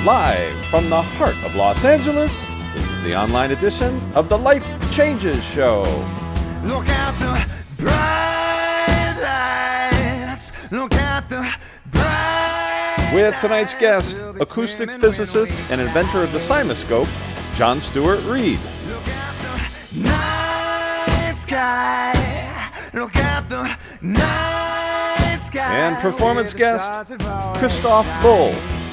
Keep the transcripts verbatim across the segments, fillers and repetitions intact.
Live from the heart of Los Angeles, this is the online edition of the Life Changes Show. Look at the bright lights. Look at the bright With tonight's guest, acoustic physicist and inventor of the Simoscope, John Stewart Reed. Look at the night sky. Look at the night sky. And performance guest, Christoph Bull.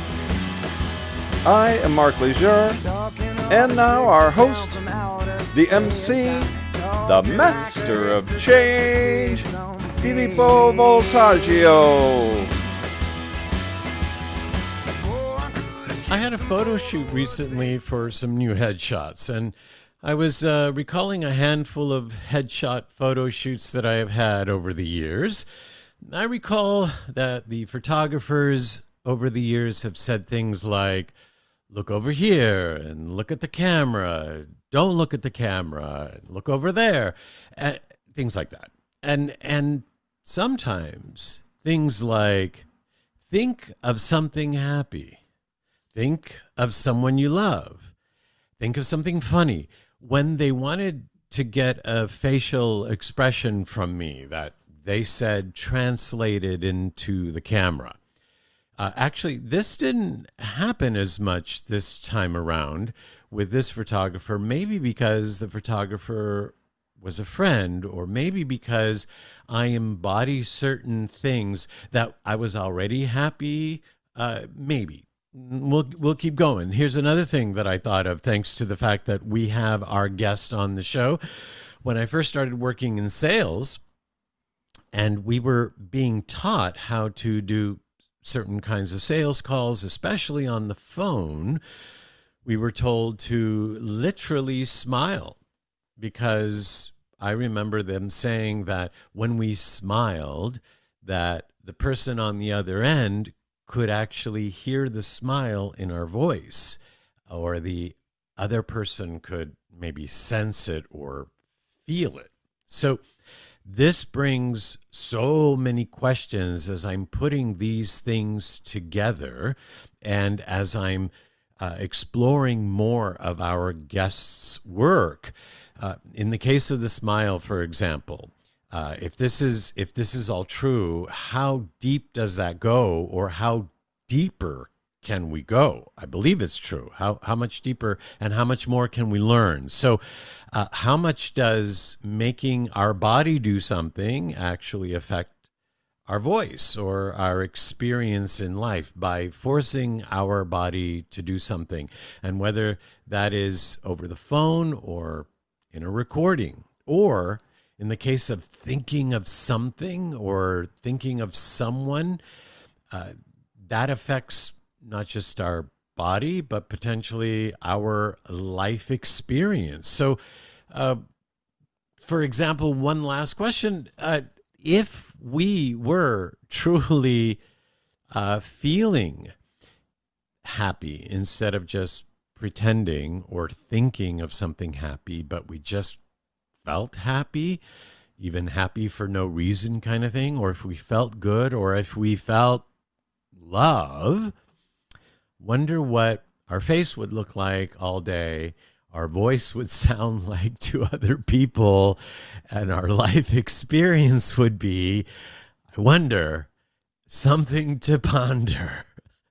I am Mark Leisure, and now our host, the M C, the master of change, Filippo Voltaggio. I had a photo shoot recently for some new headshots, and I was uh, recalling a handful of headshot photo shoots that I have had over the years. I recall that the photographers over the years have said things like, look over here and look at the camera. Don't look at the camera. Look over there. Uh, things like that. And and sometimes things like, think of something happy. Think of someone you love. Think of something funny. When they wanted to get a facial expression from me that they said translated into the camera. Uh, actually, this didn't happen as much this time around with this photographer, maybe because the photographer was a friend, or maybe because I embody certain things that I was already happy, uh, maybe. We'll, we'll keep going. Here's another thing that I thought of, thanks to the fact that we have our guest on the show. When I first started working in sales, and we were being taught how to do certain kinds of sales calls, especially on the phone, we were told to literally smile, because I remember them saying that when we smiled, that the person on the other end could actually hear the smile in our voice, or the other person could maybe sense it or feel it. So this brings so many questions as I'm putting these things together, and as I'm uh, exploring more of our guests' work. Uh, in the case of the smile, for example, uh, if this is if this is all true, how deep does that go, or how deeper can we go? I believe it's true. How how much deeper and how much more can we learn? So uh, how much does making our body do something actually affect our voice or our experience in life by forcing our body to do something? And whether that is over the phone or in a recording, or in the case of thinking of something or thinking of someone, uh, that affects not just our body, but potentially our life experience. So, uh, for example, one last question. Uh, if we were truly uh, feeling happy instead of just pretending or thinking of something happy, but we just felt happy, even happy for no reason kind of thing, or if we felt good, or if we felt love, wonder what our face would look like all day, our voice would sound like to other people, and our life experience would be, I wonder, something to ponder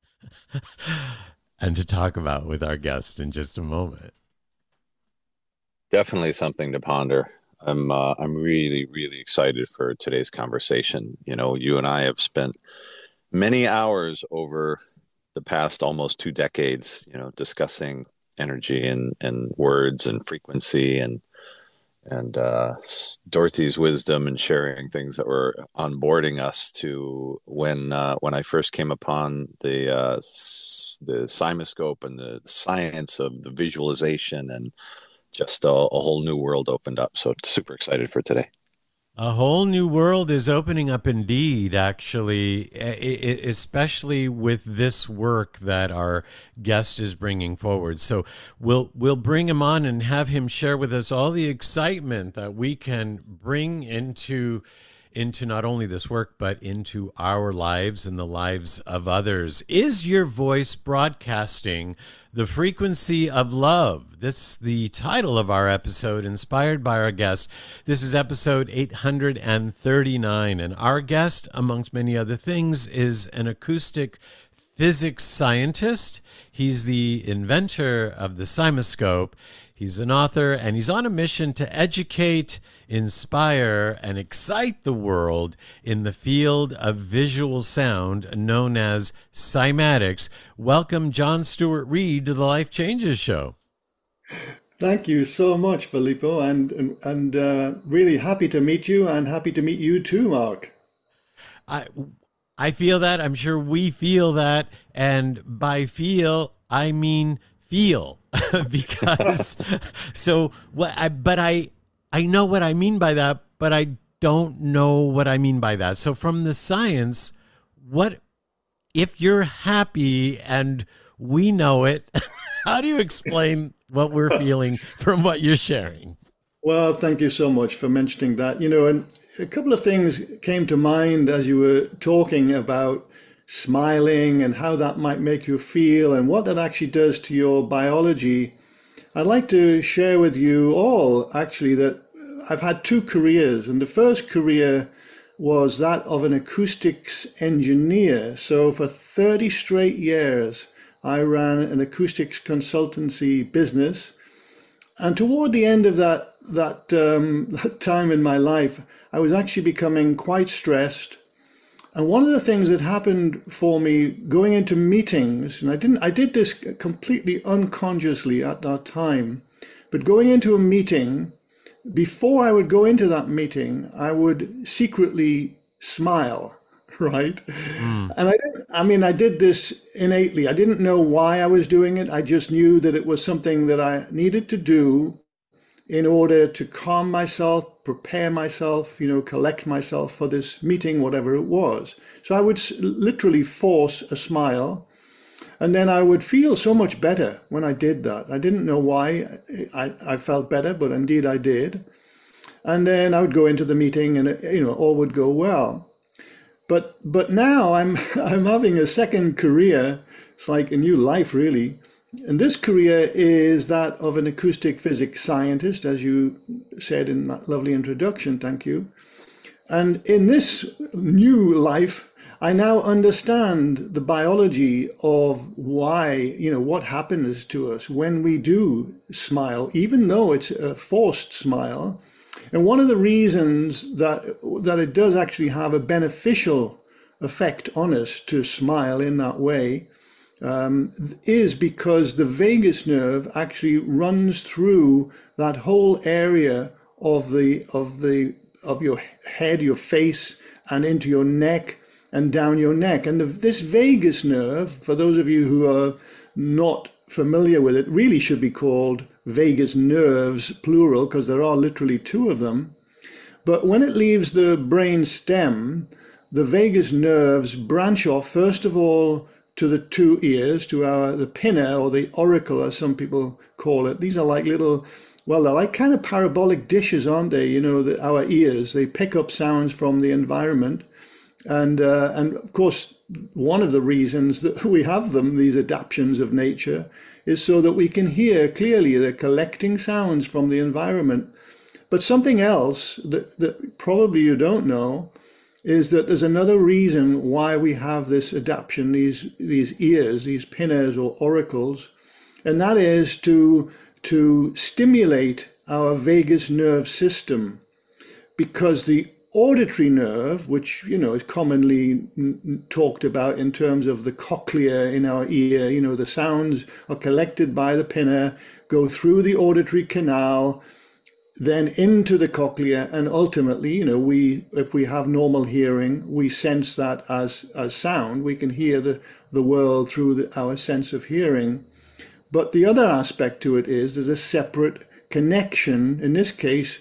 and to talk about with our guest in just a moment. Definitely something to ponder. I'm uh, I'm really, really excited for today's conversation. You know, you and I have spent many hours over the past almost two decades, you know, discussing energy and, and words and frequency and and uh, Dorothy's wisdom and sharing things that were onboarding us to when uh, when I first came upon the uh, the Simoscope and the science of the visualization, and just a, a whole new world opened up. So super excited for today. A whole new world is opening up indeed, actually, especially with this work that our guest is bringing forward. So we'll we'll bring him on and have him share with us all the excitement that we can bring into into not only this work, but into our lives and the lives of others. Is your voice broadcasting the frequency of love? This is the title of our episode, inspired by our guest. This is episode eight hundred thirty-nine, and our guest, amongst many other things, is an acoustic physics scientist. He's the inventor of the CymaScope. He's an author, and he's on a mission to educate, inspire, and excite the world in the field of visual sound known as cymatics. Welcome, John Stewart Reid, to the Life Changes Show. Thank you so much, Filippo, and and, and uh, really happy to meet you, and happy to meet you too, Mark. I I feel that. I'm sure we feel that, and by feel, I mean feel. because so what I but I I know what I mean by that, but I don't know what I mean by that. So from the science, what if you're happy and we know it, how do you explain what we're feeling from what you're sharing? Well, thank you so much for mentioning that. You know, and a couple of things came to mind as you were talking about smiling and how that might make you feel and what that actually does to your biology. I'd like to share with you all actually that I've had two careers, and the first career was that of an acoustics engineer. So for thirty straight years, I ran an acoustics consultancy business. And toward the end of that, that, um, that time in my life, I was actually becoming quite stressed. And one of the things that happened for me going into meetings, and I didn't, I did this completely unconsciously at that time, but going into a meeting, before I would go into that meeting, I would secretly smile, right? Mm. And I didn't, I mean, I did this innately. I didn't know why I was doing it. I just knew that it was something that I needed to do in order to calm myself, prepare myself, you know, collect myself for this meeting, whatever it was. So I would literally force a smile, and then I would feel so much better when I did that. I didn't know why I, I felt better, but indeed I did. And then I would go into the meeting and, you know, all would go well. But but now I'm I'm having a second career. It's like a new life, really. And this career is that of an acoustic physics scientist, as you said in that lovely introduction, thank you. And in this new life, I now understand the biology of why, you know, what happens to us when we do smile, even though it's a forced smile. And one of the reasons that, that it does actually have a beneficial effect on us to smile in that way Um, is because the vagus nerve actually runs through that whole area of the of the of your head, your face, and into your neck and down your neck. And the, this vagus nerve, for those of you who are not familiar with it, really should be called vagus nerves, plural, because there are literally two of them. But when it leaves the brain stem, the vagus nerves branch off, first of all, to the two ears, to our the pinna or the auricle, as some people call it. These are like little, well, they're like kind of parabolic dishes, aren't they? You know, the, our ears, they pick up sounds from the environment. And, uh, and of course, one of the reasons that we have them, these adaptations of nature, is so that we can hear clearly. They're collecting sounds from the environment. But something else that, that probably you don't know is that there's another reason why we have this adaptation, these these ears, these pinnas or auricles, and that is to to stimulate our vagus nerve system, because the auditory nerve, which you know is commonly n- talked about in terms of the cochlea in our ear, you know, the sounds are collected by the pinna, go through the auditory canal, then into the cochlea, and ultimately, you know, we, if we have normal hearing, we sense that as as sound. We can hear the, the world through the, our sense of hearing. But the other aspect to it is there's a separate connection, in this case,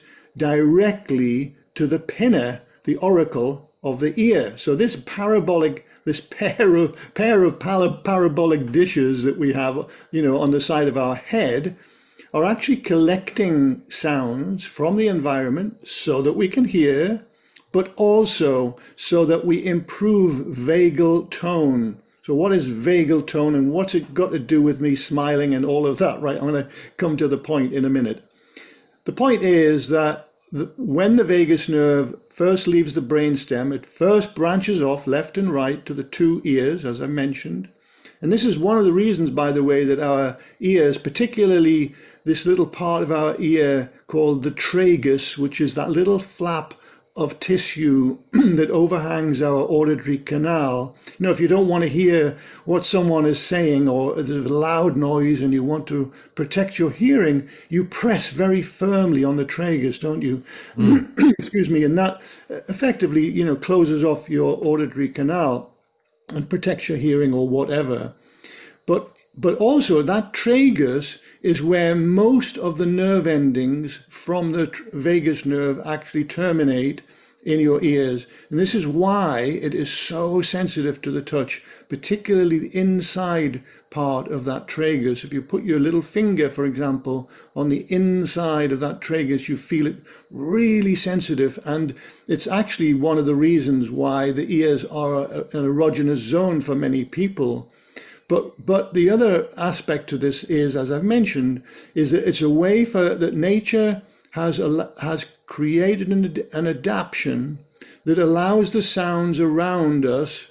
directly to the pinna, the auricle of the ear. So this parabolic, this pair of pair of para, parabolic dishes that we have, you know, on the side of our head, are actually collecting sounds from the environment so that we can hear, but also so that we improve vagal tone. So what is vagal tone and what's it got to do with me smiling and all of that, right? I'm going to come to the point in a minute. The point is that the, when the vagus nerve first leaves the brainstem, it first branches off left and right to the two ears, as I mentioned. And this is one of the reasons, by the way, that our ears, particularly this little part of our ear called the tragus, which is that little flap of tissue that overhangs our auditory canal. You know, if you don't want to hear what someone is saying or there's a loud noise and you want to protect your hearing, you press very firmly on the tragus, don't you? Mm. Excuse me. And that effectively, you know, closes off your auditory canal and protects your hearing or whatever. But but also that tragus is where most of the nerve endings from the vagus nerve actually terminate in your ears. And this is why it is so sensitive to the touch, particularly the inside part of that tragus. If you put your little finger, for example, on the inside of that tragus, you feel it really sensitive. And it's actually one of the reasons why the ears are an erogenous zone for many people. But but the other aspect to this is, as I've mentioned, is that it's a way for that nature has a, has created an, an adaptation that allows the sounds around us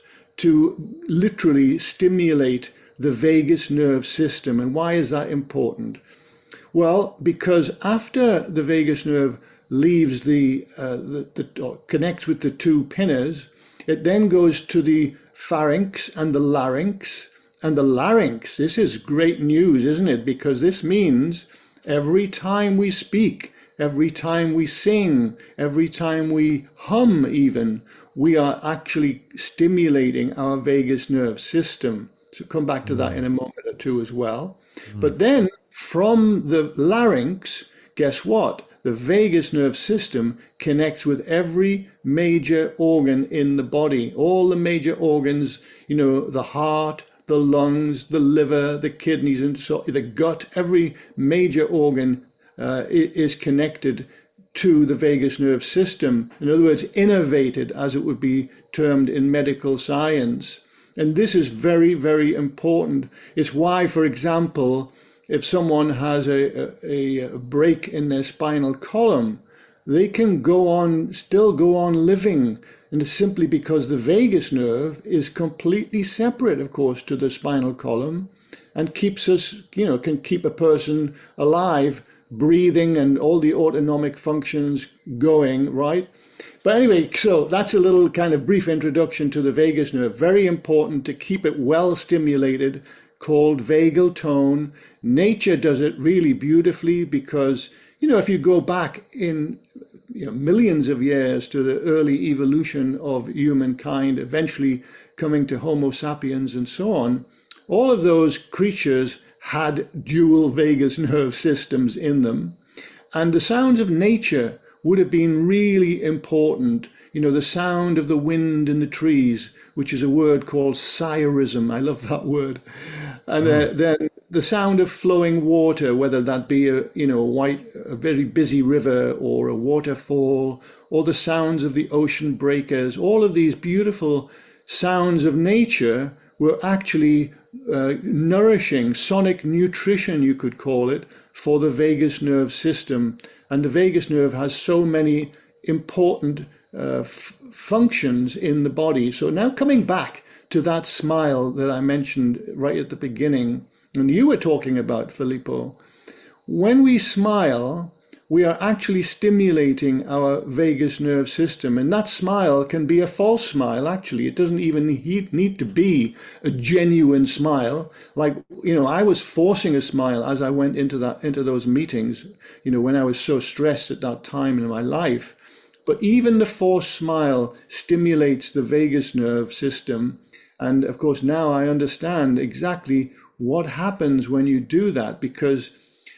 to literally stimulate the vagus nerve system. And why is that important? Well, because after the vagus nerve leaves the, uh, the, the or connects with the two pinners, it then goes to the pharynx and the larynx. And the larynx, this is great news, isn't it? Because this means every time we speak, every time we sing, every time we hum even, we are actually stimulating our vagus nerve system. So come back to that in a moment or two as well. Mm. But then from the larynx, guess what? The vagus nerve system connects with every major organ in the body. All the major organs, you know, the heart, the lungs, the liver, the kidneys, and so the gut, every major organ uh, is connected to the vagus nerve system. In other words, innervated, as it would be termed in medical science. And this is very, very important. It's why, for example, if someone has a, a, a break in their spinal column, they can go on, still go on living. And it's simply because the vagus nerve is completely separate, of course, to the spinal column and keeps us, you know, can keep a person alive, breathing and all the autonomic functions going, right? But anyway, so that's a little kind of brief introduction to the vagus nerve. Very important to keep it well stimulated, called vagal tone. Nature does it really beautifully because, you know, if you go back in you know, millions of years to the early evolution of humankind, eventually coming to Homo sapiens and so on, all of those creatures had dual vagus nerve systems in them. And the sounds of nature would have been really important. You know, the sound of the wind in the trees, which is a word called sirism. I love that word. And uh, then the sound of flowing water, whether that be a, you know, a white, a very busy river or a waterfall, or the sounds of the ocean breakers, all of these beautiful sounds of nature were actually uh, nourishing, sonic nutrition, you could call it, for the vagus nerve system. And the vagus nerve has so many important uh, f- functions in the body. So now coming back to that smile that I mentioned right at the beginning, and you were talking about, Filippo, when we smile, we are actually stimulating our vagus nerve system. And that smile can be a false smile, actually. It doesn't even need, need to be a genuine smile. Like, you know, I was forcing a smile as I went into that into those meetings, you know, when I was so stressed at that time in my life. But even the forced smile stimulates the vagus nerve system. And of course, now I understand exactly what happens when you do that, because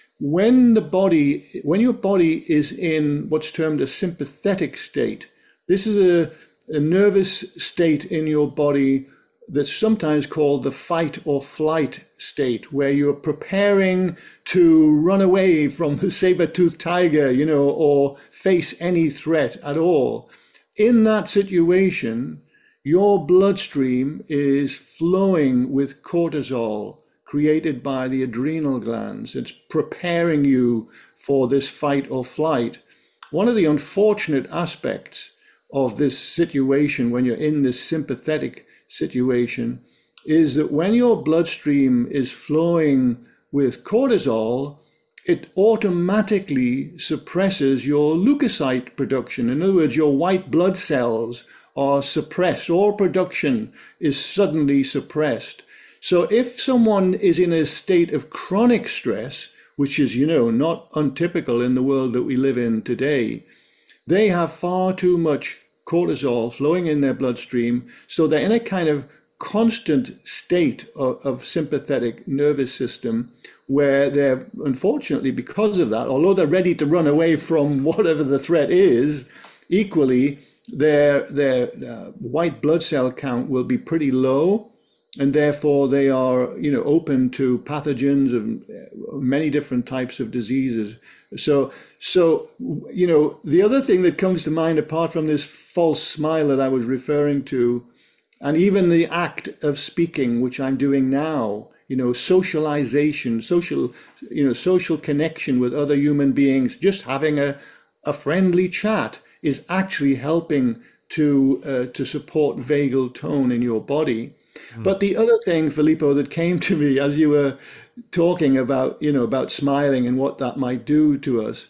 when the body, when your body is in what's termed a sympathetic state, this is a, a nervous state in your body that's sometimes called the fight or flight state, where you're preparing to run away from the saber-toothed tiger, you know, or face any threat at all. in that situation, your bloodstream is flowing with cortisol created by the adrenal glands. It's preparing you for this fight or flight. One of the unfortunate aspects of this situation, when you're in this sympathetic situation, is that when your bloodstream is flowing with cortisol, it automatically suppresses your leukocyte production. In other words, your white blood cells are suppressed. All production is suddenly suppressed. So if someone is in a state of chronic stress, which is, you know, not untypical in the world that we live in today, they have far too much cortisol flowing in their bloodstream. So they're in a kind of constant state of, of sympathetic nervous system where they're, unfortunately, because of that, although they're ready to run away from whatever the threat is, equally their their uh, white blood cell count will be pretty low, and therefore they are, you know, open to pathogens of many different types of diseases. So, so you know, the other thing that comes to mind, apart from this false smile that I was referring to, and even the act of speaking, which I'm doing now, you know, socialization, social, you know, social connection with other human beings, just having a, a friendly chat is actually helping to uh, to support vagal tone in your body. Mm. But the other thing, Filippo, that came to me as you were talking about, you know, about smiling and what that might do to us,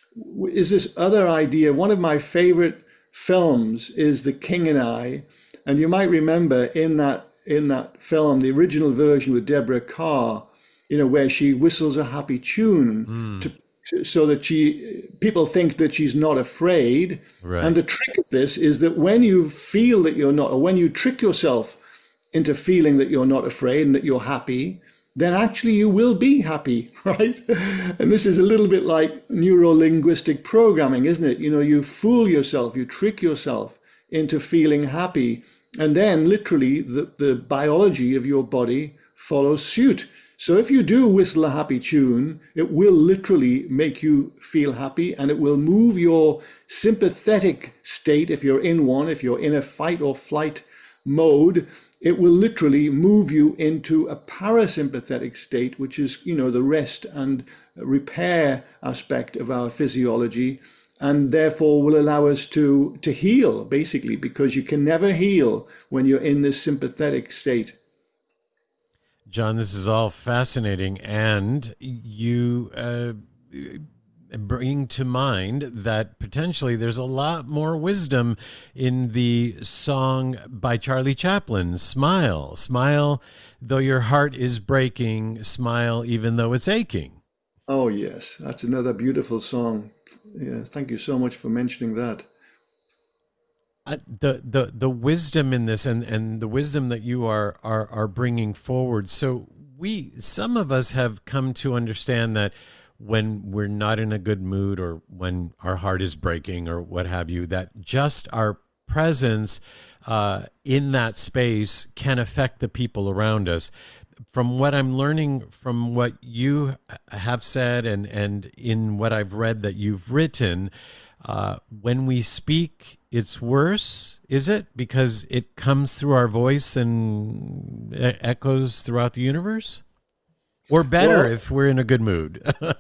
is this other idea. One of my favorite films is The King and I. And you might remember in that in that film, the original version with Deborah Kerr, you know, where she whistles a happy tune mm. to, to, so that she people think that she's not afraid. Right. And the trick of this is that when you feel that you're not, or when you trick yourself into feeling that you're not afraid and that you're happy, then actually you will be happy, right? And this is a little bit like neuro-linguistic programming, isn't it? You know, you fool yourself, you trick yourself into feeling happy. And then literally the, the biology of your body follows suit. So if you do whistle a happy tune, it will literally make you feel happy, and it will move your sympathetic state, if you're in one, if you're in a fight or flight mode, it will literally move you into a parasympathetic state, which is, you know, the rest and repair aspect of our physiology, and therefore will allow us to, to heal, basically, because you can never heal when you're in this sympathetic state. John, this is all fascinating, and you uh, bring to mind that potentially there's a lot more wisdom in the song by Charlie Chaplin, Smile. Smile, though your heart is breaking, smile even though it's aching. Oh, yes, that's another beautiful song. Yeah, thank you so much for mentioning that. Uh, the the the wisdom in this, and, and the wisdom that you are, are are bringing forward. So we, some of us have come to understand that when we're not in a good mood, or when our heart is breaking, or what have you, that just our presence uh, in that space can affect the people around us. From what I'm learning from what you have said, and, and in what I've read that you've written, uh, when we speak, it's worse, is it? Because it comes through our voice and e- echoes throughout the universe? Or better, well, if we're in a good mood?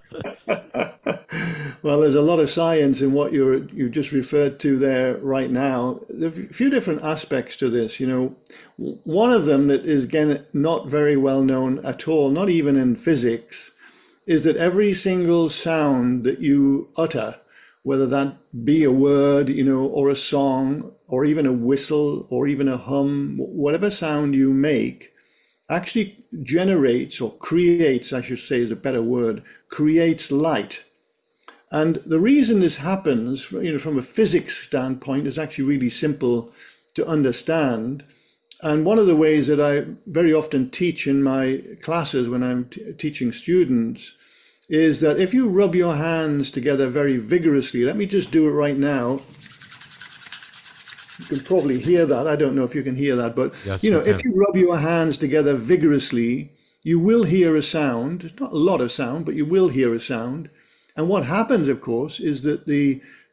Well, there's a lot of science in what you're, you just referred to there right now. There are a few different aspects to this. You know, one of them that is, again, not very well known at all, not even in physics, is that every single sound that you utter, whether that be a word, you know, or a song, or even a whistle, or even a hum, whatever sound you make, actually generates, or creates, I should say is a better word, creates light. And the reason this happens, you know, from a physics standpoint, is actually really simple to understand. And one of the ways that I very often teach in my classes when I'm t- teaching students is that if you rub your hands together very vigorously, let me just do it right now. You can probably hear that. I don't know if you can hear that, but yes, you know, if you rub your hands together vigorously, you will hear a sound. Not a lot of sound, but you will hear a sound. And what happens, of course, is that the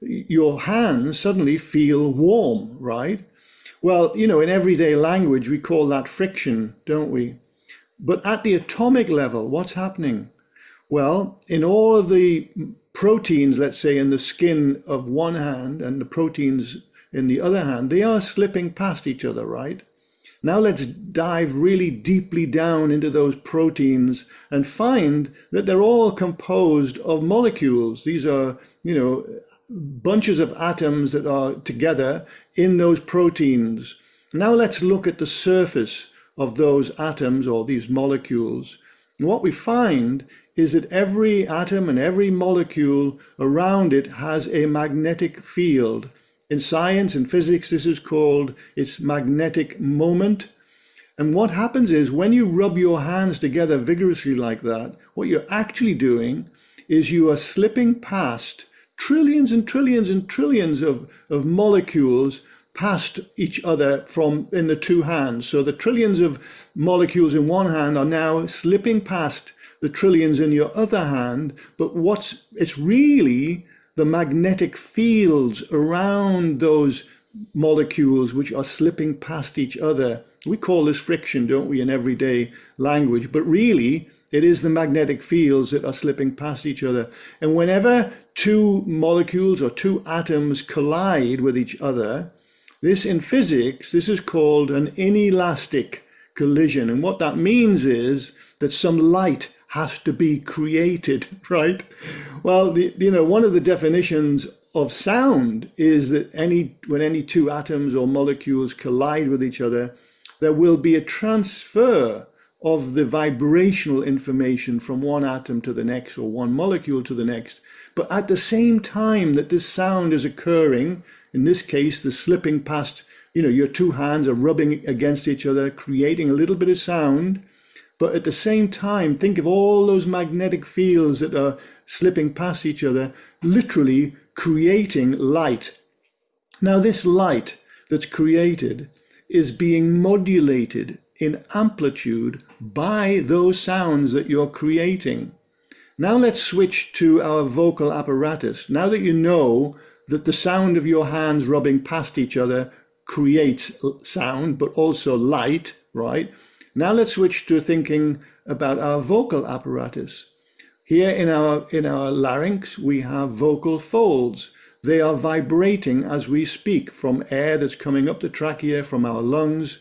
your hands suddenly feel warm, right? Well, you know, in everyday language, we call that friction, don't we? But at the atomic level, what's happening? Well, in all of the proteins, let's say in the skin of one hand and the proteins in the other hand, they are slipping past each other, right? Now let's dive really deeply down into those proteins and find that they're all composed of molecules. These are, you know, bunches of atoms that are together in those proteins. Now let's look at the surface of those atoms or these molecules. And what we find is that every atom and every molecule around it has a magnetic field. In science and physics, this is called its magnetic moment. And what happens is when you rub your hands together vigorously like that, what you're actually doing is you are slipping past trillions and trillions and trillions of, of molecules past each other from in the two hands. So the trillions of molecules in one hand are now slipping past the trillions in your other hand. But what's it's really the magnetic fields around those molecules which are slipping past each other. We call this friction, don't we, in everyday language, but really it is the magnetic fields that are slipping past each other. And whenever two molecules or two atoms collide with each other, this in physics, this is called an inelastic collision. And what that means is that some light has to be created, right? Well, the, you know, one of the definitions of sound is that any when any two atoms or molecules collide with each other, there will be a transfer of the vibrational information from one atom to the next or one molecule to the next. But at the same time that this sound is occurring, in this case, the slipping past, you know, your two hands are rubbing against each other, creating a little bit of sound. But at the same time, think of all those magnetic fields that are slipping past each other, literally creating light. Now, this light that's created is being modulated in amplitude by those sounds that you're creating. Now let's switch to our vocal apparatus. Now that you know that the sound of your hands rubbing past each other creates sound, but also light, right? Now let's switch to thinking about our vocal apparatus. Here in our, in our larynx, we have vocal folds. They are vibrating as we speak from air that's coming up the trachea from our lungs,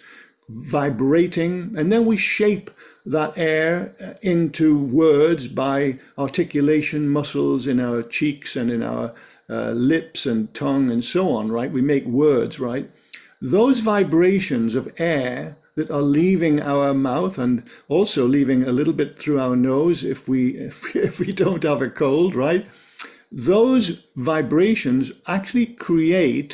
vibrating, and then we shape that air into words by articulation muscles in our cheeks and in our uh, lips and tongue and so on, right? We make words, right? Those vibrations of air that are leaving our mouth and also leaving a little bit through our nose if we if, if we don't have a cold, right? Those vibrations actually create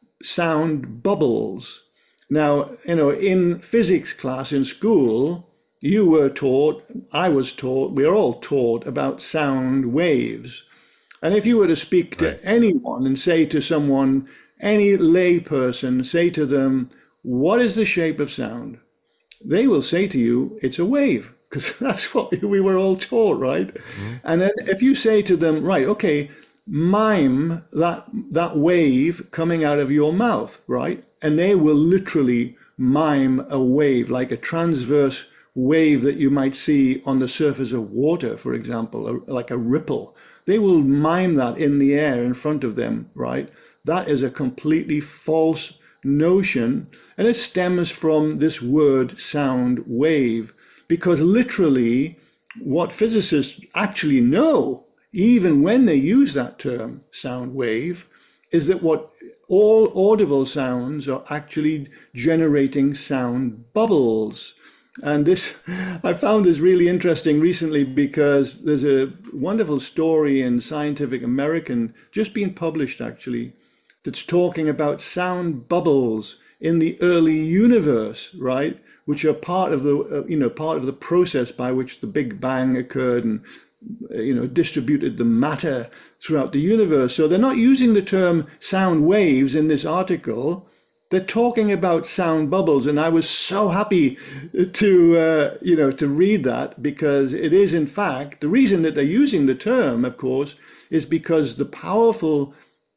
sound bubbles. Now, you know, in physics class in school, you were taught, I was taught, we're all taught about sound waves. And if you were to speak to right. anyone and say to someone, any lay person, say to them, what is the shape of sound? They will say to you, it's a wave, because that's what we were all taught, right? Mm-hmm. And then if you say to them, right, okay, mime that that wave coming out of your mouth, right? And they will literally mime a wave, like a transverse wave that you might see on the surface of water, for example, like a ripple. They will mime that in the air in front of them, right? That is a completely false notion, and it stems from this word sound wave, because literally what physicists actually know, even when they use that term sound wave, is that what all audible sounds are actually generating sound bubbles. And this, I found this really interesting recently because there's a wonderful story in Scientific American, just been published actually, that's talking about sound bubbles in the early universe, right? Which are part of the, uh, you know, part of the process by which the Big Bang occurred and, uh, you know, distributed the matter throughout the universe. So they're not using the term sound waves in this article. They're talking about sound bubbles, and I was so happy to, uh, you know, to read that, because it is, in fact, the reason that they're using the term, of course, is because the powerful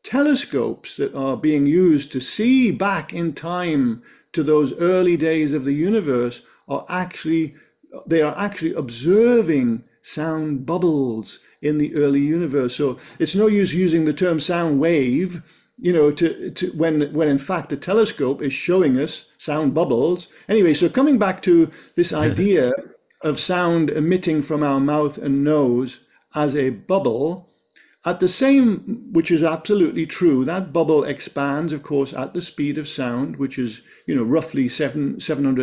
telescopes that are being used to see back in time to those early days of the universe are actually, they are actually observing sound bubbles in the early universe. So it's no use using the term sound wave, you know, to, to when when in fact the telescope is showing us sound bubbles. Anyway, so coming back to this idea of sound emitting from our mouth and nose as a bubble, at the same, which is absolutely true, that bubble expands, of course, at the speed of sound, which is, you know, roughly seven,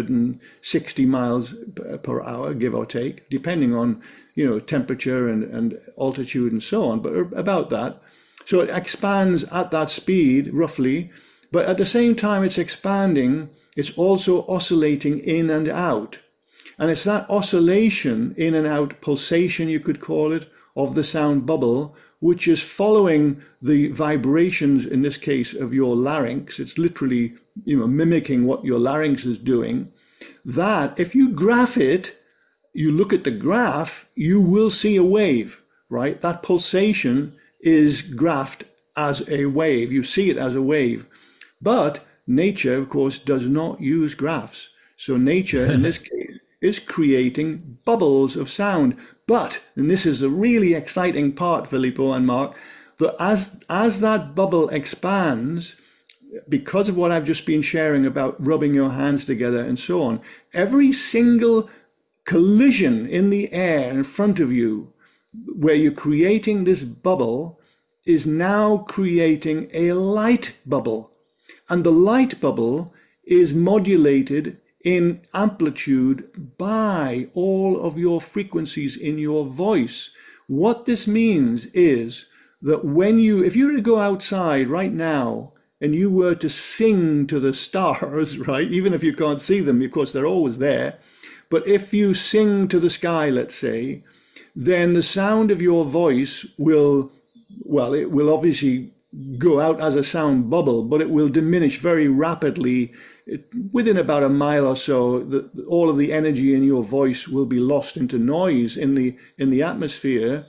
760 miles per hour, give or take, depending on, you know, temperature and, and altitude and so on, but about that. So it expands at that speed, roughly, but at the same time it's expanding, it's also oscillating in and out. And it's that oscillation, in and out, pulsation, you could call it, of the sound bubble, which is following the vibrations, in this case, of your larynx. It's literally, you know, mimicking what your larynx is doing. That, if you graph it, you look at the graph, you will see a wave, right? That pulsation is graphed as a wave. You see it as a wave. But nature, of course, does not use graphs. So nature, in this case, is creating bubbles of sound. But, and this is a really exciting part, Filippo and Mark, that as, as that bubble expands, because of what I've just been sharing about rubbing your hands together and so on, every single collision in the air in front of you, where you're creating this bubble, is now creating a light bubble. And the light bubble is modulated in amplitude by all of your frequencies in your voice. What this means is that when you, if you were to go outside right now and you were to sing to the stars, right, even if you can't see them, of course they're always there, but if you sing to the sky, let's say, then the sound of your voice will, well, it will obviously go out as a sound bubble, but it will diminish very rapidly. It, within about a mile or so, the, all of the energy in your voice will be lost into noise in the in the atmosphere.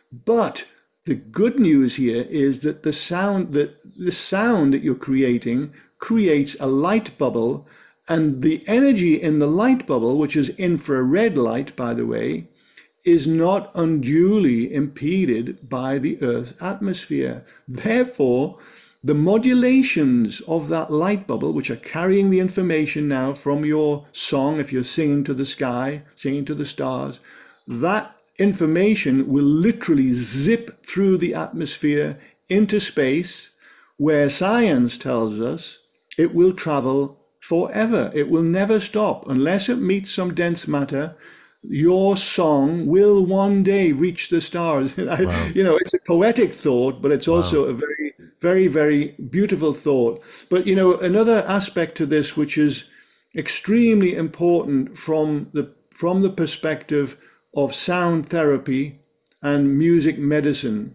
But the good news here is that the sound that the sound that you're creating creates a light bubble, and the energy in the light bubble, which is infrared light, by the way, is not unduly impeded by the Earth's atmosphere. Therefore, the modulations of that light bubble, which are carrying the information now from your song, if you're singing to the sky, singing to the stars, that information will literally zip through the atmosphere into space, where science tells us it will travel forever. It will never stop unless it meets some dense matter. Your song will one day reach the stars. Wow. You know, it's a poetic thought, but it's also wow. a very, very, very beautiful thought. But, you know, another aspect to this, which is extremely important from the from the perspective of sound therapy and music medicine.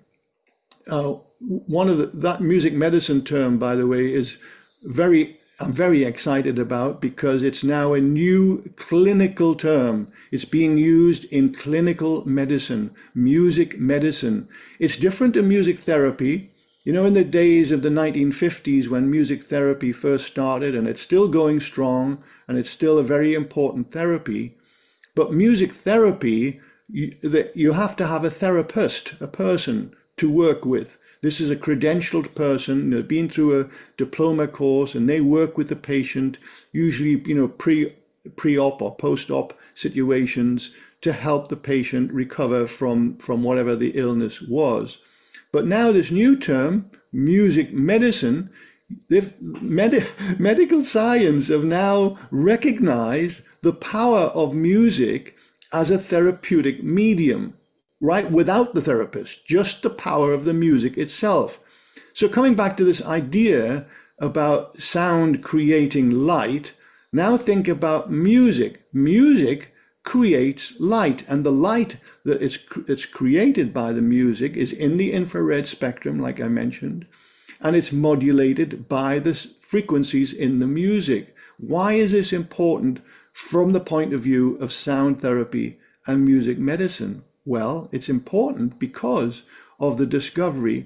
Uh, one of the, that music medicine term, by the way, is very I'm very excited about, because it's now a new clinical term. It's being used in clinical medicine, music medicine. It's different to music therapy. You know, in the days of the nineteen fifties, when music therapy first started, and it's still going strong, and it's still a very important therapy. But music therapy, you, the, you have to have a therapist, a person to work with. This is a credentialed person, they've been through a diploma course, and they work with the patient, usually, you know, pre, pre-op or post-op situations, to help the patient recover from, from whatever the illness was. But now this new term, music medicine, they've, med, medical science have now recognized the power of music as a therapeutic medium. Right, without the therapist, just the power of the music itself. So coming back to this idea about sound creating light, now think about music. Music creates light, and the light that is it's created by the music is in the infrared spectrum, like I mentioned, and it's modulated by the frequencies in the music. Why is this important from the point of view of sound therapy and music medicine? Well, it's important because of the discovery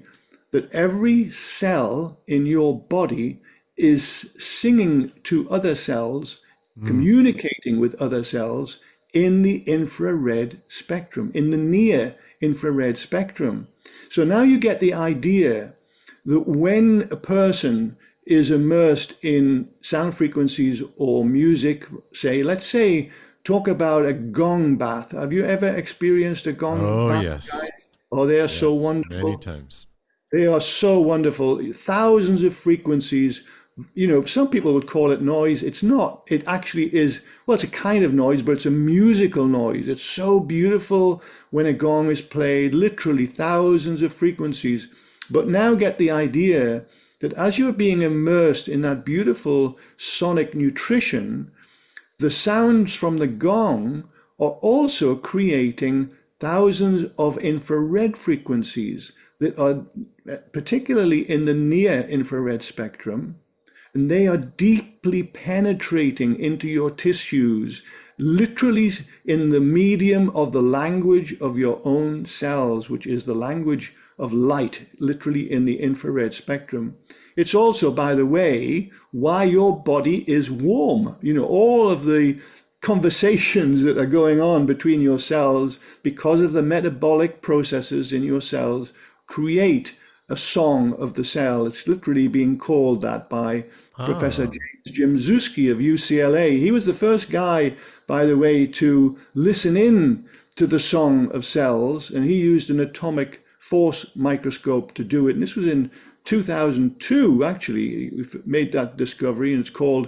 that every cell in your body is singing to other cells, mm. communicating with other cells in the infrared spectrum, in the near infrared spectrum. So now you get the idea that when a person is immersed in sound frequencies or music, say, let's say, talk about a gong bath. Have you ever experienced a gong oh, bath? Oh, yes. Oh, they are yes, so wonderful. Many times. They are so wonderful. Thousands of frequencies. You know, some people would call it noise. It's not. It actually is, well, it's a kind of noise, but it's a musical noise. It's so beautiful when a gong is played, literally thousands of frequencies. But now get the idea that as you're being immersed in that beautiful sonic nutrition, the sounds from the gong are also creating thousands of infrared frequencies that are particularly in the near infrared spectrum, and they are deeply penetrating into your tissues, literally in the medium of the language of your own cells, which is the language of light, literally in the infrared spectrum. It's also, by the way, why your body is warm. You know, all of the conversations that are going on between your cells because of the metabolic processes in your cells create a song of the cell. It's literally being called that by ah. Professor James Jimzewski of U C L A. He was the first guy, by the way, to listen in to the song of cells, and he used an atomic force microscope to do it. And this was in two thousand two, actually. We made that discovery, and it's called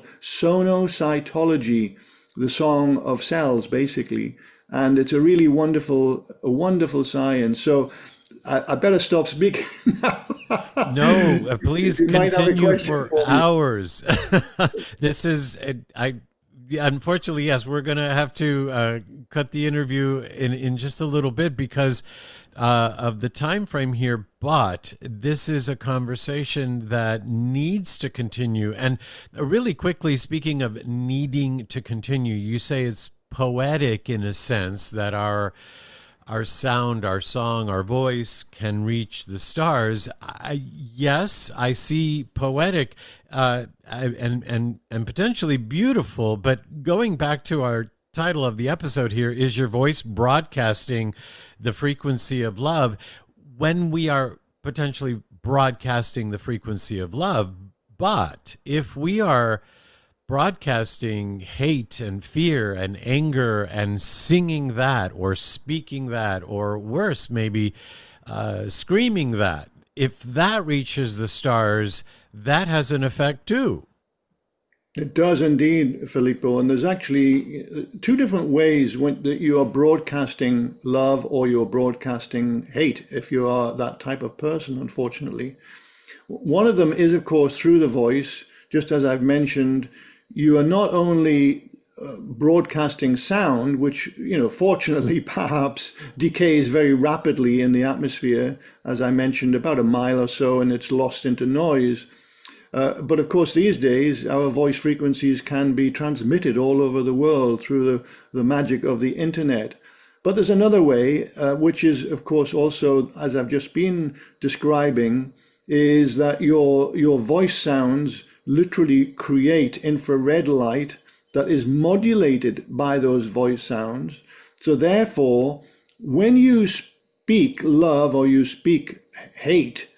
sonocytology, the song of cells, basically. And it's a really wonderful, a wonderful science. So I, I better stop speaking now. No, uh, please continue for, for hours. This is, I, unfortunately, yes, we're going to have to uh, cut the interview in, in just a little bit because uh, of the time frame here. But this is a conversation that needs to continue. And really quickly, speaking of needing to continue, you say it's poetic in a sense that our our sound, our song, our voice can reach the stars. I, yes, I see poetic uh, and and and potentially beautiful. But going back to our title of the episode here, is your voice broadcasting the frequency of love? When we are potentially broadcasting the frequency of love, but if we are broadcasting hate and fear and anger and singing that or speaking that, or worse, maybe uh, screaming that, if that reaches the stars, that has an effect too. It does indeed, Filippo. And there's actually two different ways when, that you are broadcasting love or you're broadcasting hate, if you are that type of person, unfortunately. One of them is, of course, through the voice. Just as I've mentioned, you are not only uh, broadcasting sound, which, you know, fortunately perhaps decays very rapidly in the atmosphere, as I mentioned, about a mile or so, and it's lost into noise. Uh, but of course, these days, our voice frequencies can be transmitted all over the world through the, the magic of the internet. But there's another way, uh, which is, of course, also, as I've just been describing, is that your your voice sounds literally create infrared light that is modulated by those voice sounds. So therefore, when you speak love or you speak hate,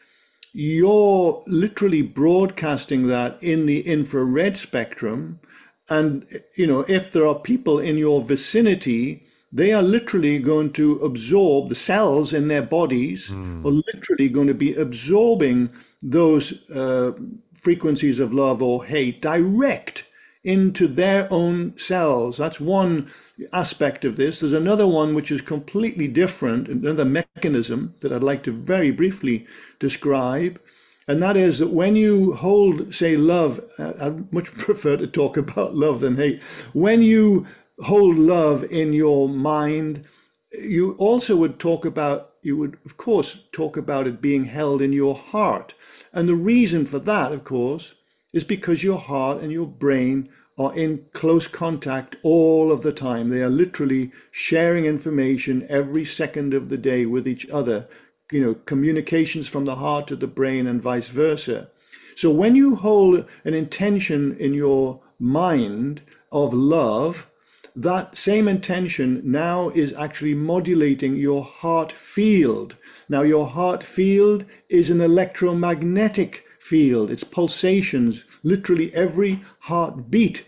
you're literally broadcasting that in the infrared spectrum. And, you know, if there are people in your vicinity, they are literally going to absorb, the cells in their bodies mm. are literally going to be absorbing those uh, frequencies of love or hate direct into their own cells. That's one aspect of this. There's another one which is completely different, another mechanism that I'd like to very briefly describe. And that is that when you hold, say, love, I'd much prefer to talk about love than hate. When you hold love in your mind, you also would talk about, you would, of course, talk about it being held in your heart. And the reason for that, of course, is because your heart and your brain are in close contact all of the time. They are literally sharing information every second of the day with each other, you know, communications from the heart to the brain and vice versa. So when you hold an intention in your mind of love, that same intention now is actually modulating your heart field. Now, your heart field is an electromagnetic field. It's pulsations. Literally every heartbeat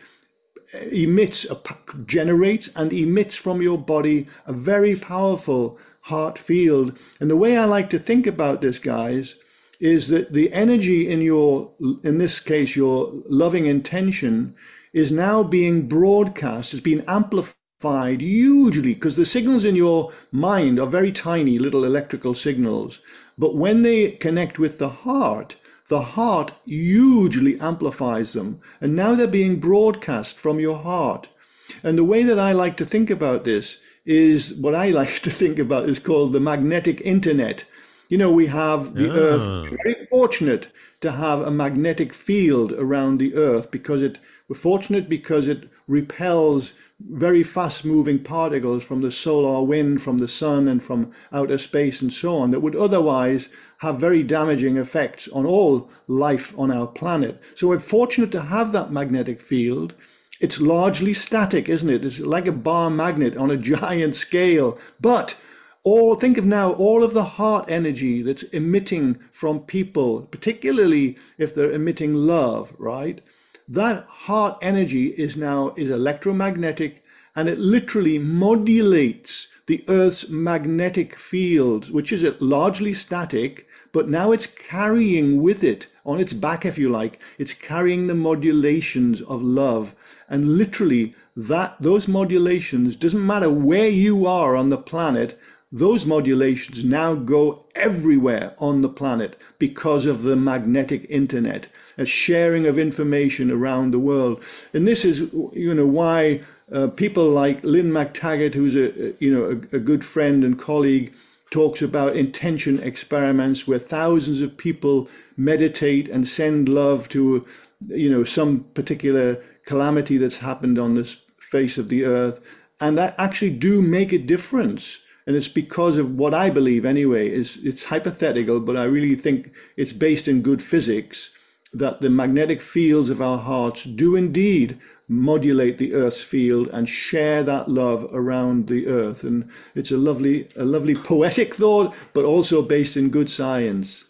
emits, generates and emits from your body a very powerful heart field. And the way I like to think about this, guys, is that the energy in your, in this case, your loving intention is now being broadcast, is being amplified hugely, because the signals in your mind are very tiny little electrical signals. But when they connect with the heart, the heart hugely amplifies them. And now they're being broadcast from your heart. And the way that I like to think about this is what I like to think about is called the magnetic internet. You know, we have the Ah. Earth, very fortunate to have a magnetic field around the Earth because it, we're fortunate because it repels very fast moving particles from the solar wind, from the sun and from outer space and so on that would otherwise have very damaging effects on all life on our planet. So we're fortunate to have that magnetic field. It's largely static, isn't it? It's like a bar magnet on a giant scale. But all, think of now all of the heart energy that's emitting from people, particularly if they're emitting love, right? That heart energy is now is electromagnetic, and it literally modulates the Earth's magnetic field, which is largely static, but now it's carrying with it, on its back, if you like, it's carrying the modulations of love. And literally, that those modulations, doesn't matter where you are on the planet, those modulations now go everywhere on the planet because of the magnetic internet, a sharing of information around the world. And this is, you know, why uh, people like Lynn McTaggart, who's a, you know, a, a good friend and colleague, talks about intention experiments where thousands of people meditate and send love to, you know, some particular calamity that's happened on this face of the earth, and that actually do make a difference. And it's because of what I believe anyway, is it's hypothetical, but I really think it's based in good physics, that the magnetic fields of our hearts do indeed modulate the Earth's field and share that love around the Earth. And it's a lovely, a lovely poetic thought, but also based in good science.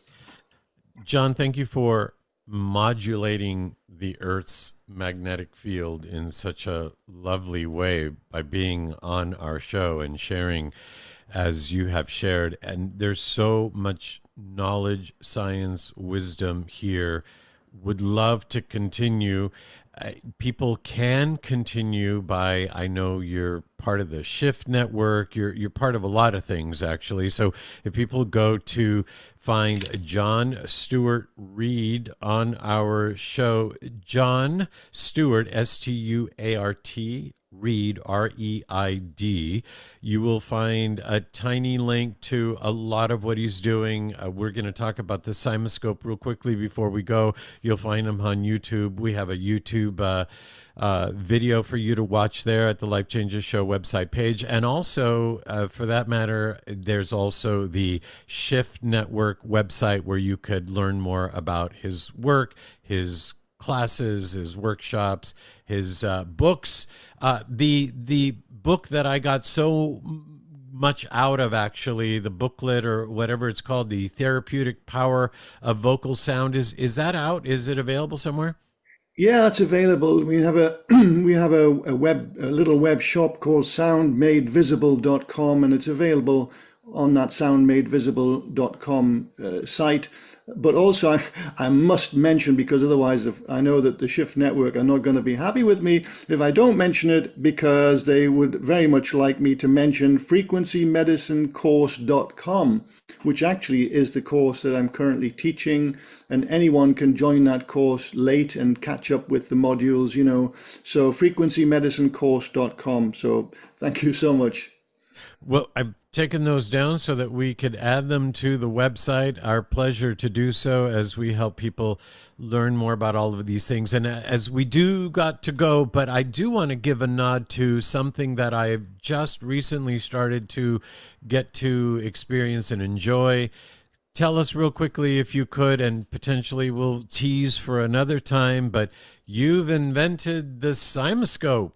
John, thank you for modulating the Earth's magnetic field in such a lovely way by being on our show and sharing as you have shared. And there's so much knowledge, science, wisdom here. Would love to continue. Uh, people can continue by, I know you're part of the Shift Network. You're you're part of a lot of things, actually. So if people go to find John Stuart Reid on our show, John Stuart, S T U A R T, Reid, R E I D, you will find a tiny link to a lot of what he's doing. Uh, we're going to talk about the Simoscope real quickly before we go. You'll find him on YouTube. We have a YouTube uh, uh, video for you to watch there at the Life Changes Show website page. And also, uh, for that matter, there's also the Shift Network website where you could learn more about his work, his classes, his workshops, his uh, books. Uh, the the book that I got so much out of, actually, the booklet or whatever it's called, The Therapeutic Power of Vocal Sound, is is that out? Is it available somewhere? Yeah, it's available. We have a we have a, a web a little web shop called sound made visible dot com, and it's available on that sound made visible dot com uh, site. But also, I, I must mention, because otherwise if, I know that the Shift Network are not going to be happy with me if I don't mention it, because they would very much like me to mention frequency medicine course dot com, which actually is the course that I'm currently teaching, and anyone can join that course late and catch up with the modules, you know. So frequency medicine course dot com. So thank you so much. Well, I've taken those down so that we could add them to the website. Our pleasure to do so as we help people learn more about all of these things. And as we do got to go, but I do want to give a nod to something that I've just recently started to get to experience and enjoy. Tell us real quickly, if you could, and potentially we'll tease for another time, but you've invented the CymaScope.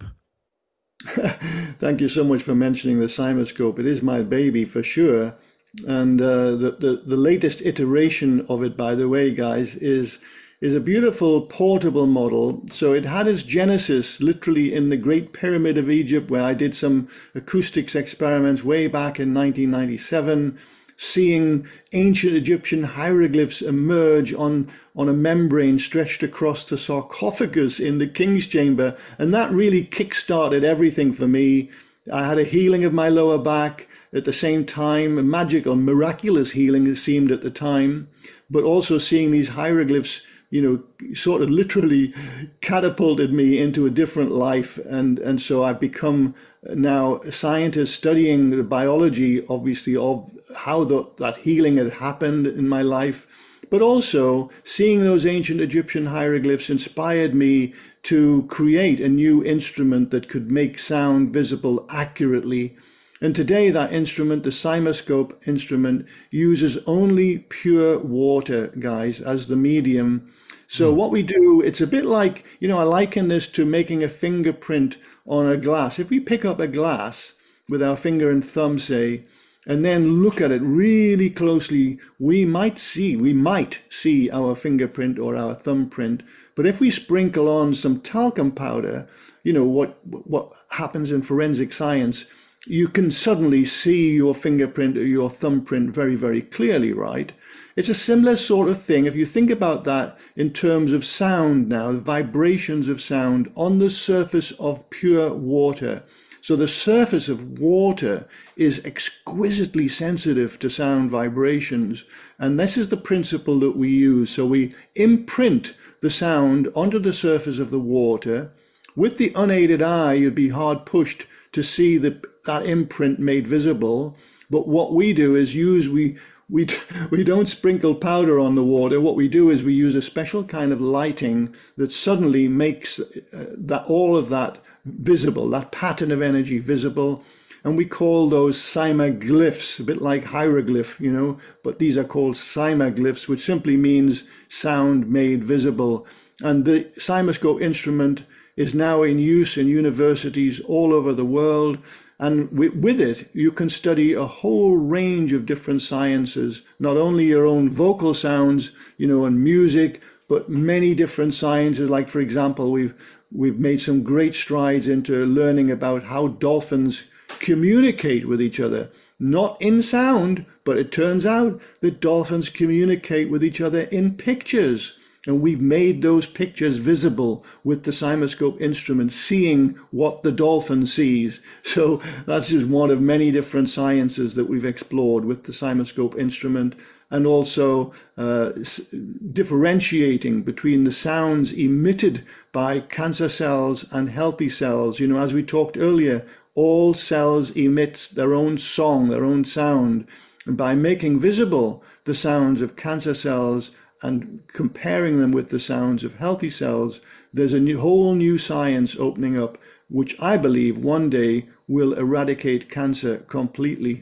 Thank you so much for mentioning the CymaScope. It is my baby for sure. And uh, the, the, the latest iteration of it, by the way, guys, is, is a beautiful portable model. So it had its genesis literally in the Great Pyramid of Egypt, where I did some acoustics experiments way back in nineteen ninety-seven. Seeing ancient Egyptian hieroglyphs emerge on, on a membrane stretched across the sarcophagus in the king's chamber. And that really kick-started everything for me. I had a healing of my lower back at the same time, a magical, miraculous healing it seemed at the time, but also seeing these hieroglyphs, you know, sort of literally catapulted me into a different life. And, and so I've become now a scientist studying the biology, obviously, of how the, that healing had happened in my life. But also seeing those ancient Egyptian hieroglyphs inspired me to create a new instrument that could make sound visible accurately. And today that instrument, the CymaScope instrument, uses only pure water, guys, as the medium. So what we do, it's a bit like, you know, I liken this to making a fingerprint on a glass. If we pick up a glass with our finger and thumb, say, and then look at it really closely, we might see, we might see our fingerprint or our thumbprint. But if we sprinkle on some talcum powder, you know, what, what happens in forensic science, you can suddenly see your fingerprint or your thumbprint very, very clearly, right? It's a similar sort of thing. If you think about that in terms of sound now, the vibrations of sound on the surface of pure water. So the surface of water is exquisitely sensitive to sound vibrations. And this is the principle that we use. So we imprint the sound onto the surface of the water. With the unaided eye, you'd be hard pushed to see the, that imprint made visible. But what we do is use, we, we, we don't sprinkle powder on the water. What we do is we use a special kind of lighting that suddenly makes uh, that all of that visible, that pattern of energy visible. And we call those cymaglyphs, a bit like hieroglyph, you know, but these are called cymaglyphs, which simply means sound made visible. And the CymaScope instrument is now in use in universities all over the world. And with it, you can study a whole range of different sciences, not only your own vocal sounds, you know, and music, but many different sciences. Like, for example, we've we've made some great strides into learning about how dolphins communicate with each other, not in sound, but it turns out that dolphins communicate with each other in pictures. And we've made those pictures visible with the CymaScope instrument, seeing what the dolphin sees. So that's just one of many different sciences that we've explored with the CymaScope instrument, and also uh, differentiating between the sounds emitted by cancer cells and healthy cells. You know, as we talked earlier, all cells emit their own song, their own sound. And by making visible the sounds of cancer cells and comparing them with the sounds of healthy cells, there's a new, whole new science opening up, which I believe one day will eradicate cancer completely.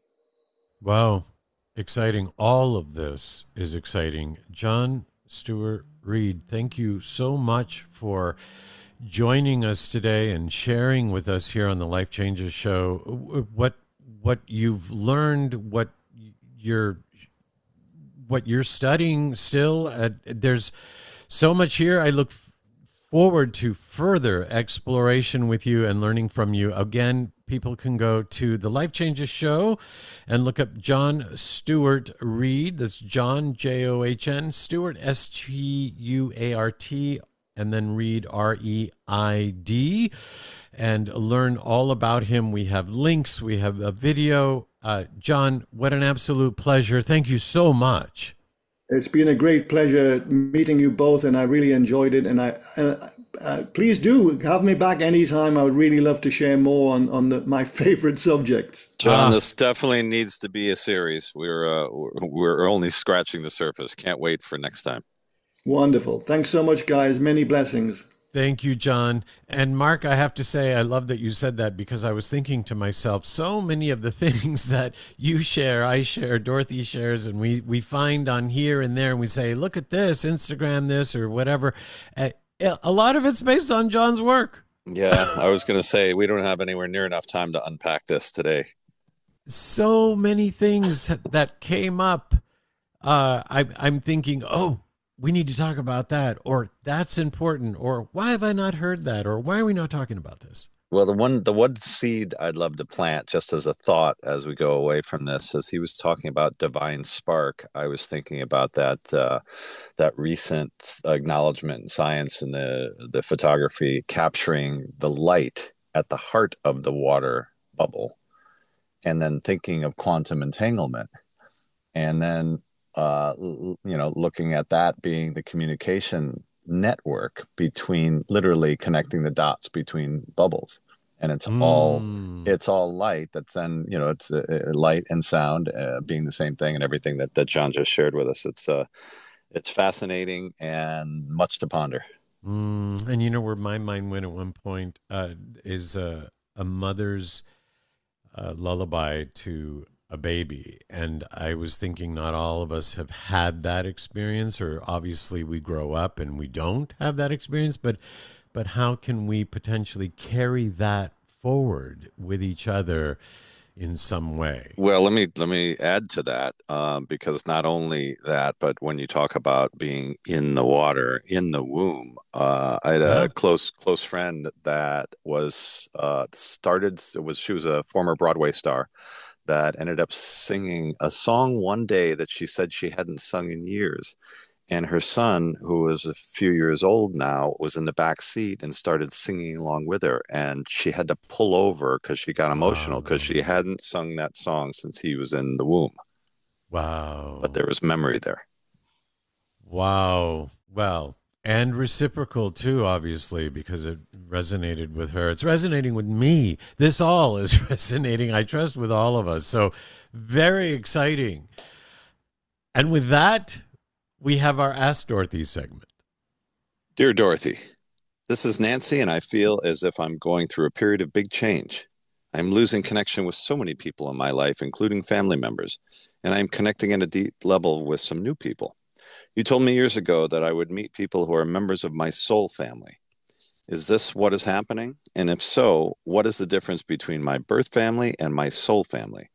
Wow, exciting. All of this is exciting. John Stewart Reid, thank you so much for joining us today and sharing with us here on the Life Changes Show what what you've learned, what you're what you're studying still. Uh, there's so much here. I look f- forward to further exploration with you and learning from you. Again, people can go to the Life Changes Show and look up John Stewart Reid. That's John, J O H N, Stewart, S T U A R T, and then Reid, R E I D, and learn all about him. We have links. We have a video. Uh, John, what an absolute pleasure. Thank you so much. It's been a great pleasure meeting you both, and I really enjoyed it. And I, uh, uh, please do have me back anytime. I would really love to share more on, on the, my favorite subjects. John, Ah. this definitely needs to be a series. We're uh, we're only scratching the surface. Can't wait for next time. Wonderful. Thanks so much, guys. Many blessings. Thank you, John. And Mark, I have to say, I love that you said that, because I was thinking to myself, so many of the things that you share, I share, Dorothy shares, and we, we find on here and there, and we say, look at this, Instagram this, or whatever. Uh, a lot of it's based on John's work. Yeah, I was going to say, we don't have anywhere near enough time to unpack this today. So many things that came up. Uh, I, I'm thinking, oh, we need to talk about that, or that's important, or why have I not heard that, or why are we not talking about this? Well, the one the one seed I'd love to plant, just as a thought as we go away from this, as he was talking about divine spark, I was thinking about that uh, that recent acknowledgement in science and the the photography capturing the light at the heart of the water bubble, and then thinking of quantum entanglement, and then uh, you know, looking at that being the communication network between, literally connecting the dots between bubbles, and it's mm. all it's all light. That's then, you know, it's uh, light and sound uh, being the same thing, and everything that, that John just shared with us. It's uh, it's fascinating and much to ponder. Mm. And you know where my mind went at one point uh, is uh, a mother's uh, lullaby to a baby. And I was thinking, not all of us have had that experience, or obviously we grow up and we don't have that experience, but but how can we potentially carry that forward with each other in some way? Well, let me let me add to that, um, because not only that, but when you talk about being in the water, in the womb, uh, I had a Yeah. close close friend that was uh, started. It was she was a former Broadway star that ended up singing a song one day that she said she hadn't sung in years. And her son, who was a few years old now, was in the back seat and started singing along with her. And she had to pull over because she got emotional, because she hadn't sung that song since he was in the womb. Wow. But there was memory there. Wow. Well, and reciprocal too, obviously, because it resonated with her. It's resonating with me. This all is resonating, I trust, with all of us. So very exciting. And with that, we have our Ask Dorothy segment. Dear Dorothy, this is Nancy, and I feel as if I'm going through a period of big change. I'm losing connection with so many people in my life, including family members, and I'm connecting at a deep level with some new people. You told me years ago that I would meet people who are members of my soul family. Is this what is happening? And if so, what is the difference between my birth family and my soul family?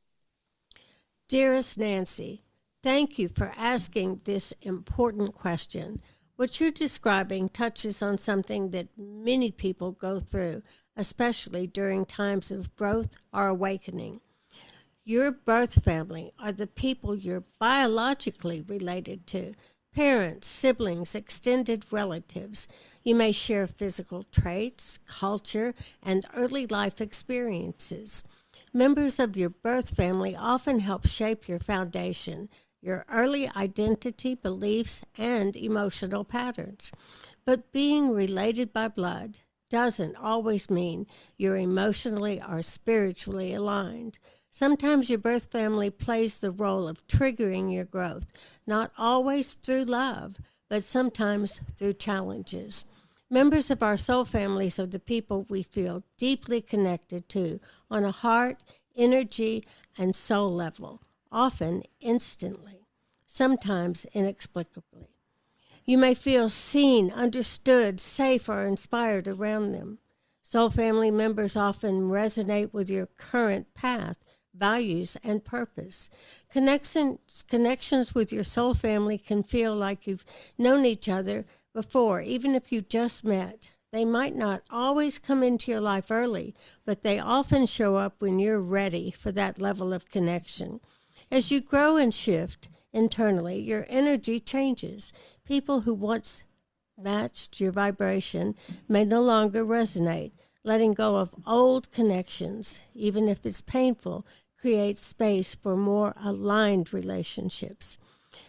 Dearest Nancy, thank you for asking this important question. What you're describing touches on something that many people go through, especially during times of growth or awakening. Your birth family are the people you're biologically related to. Parents, siblings, extended relatives. You may share physical traits, culture, and early life experiences. Members of your birth family often help shape your foundation, your early identity, beliefs, and emotional patterns. But being related by blood doesn't always mean you're emotionally or spiritually aligned. Sometimes your birth family plays the role of triggering your growth, not always through love, but sometimes through challenges. Members of our soul families are the people we feel deeply connected to on a heart, energy, and soul level, often instantly, sometimes inexplicably. You may feel seen, understood, safe, or inspired around them. Soul family members often resonate with your current path, values, and purpose. Connections, connections with your soul family can feel like you've known each other before, even if you just met. They might not always come into your life early, but they often show up when you're ready for that level of connection. As you grow and shift internally, your energy changes. People who once matched your vibration may no longer resonate. Letting go of old connections, even if it's painful, creates space for more aligned relationships.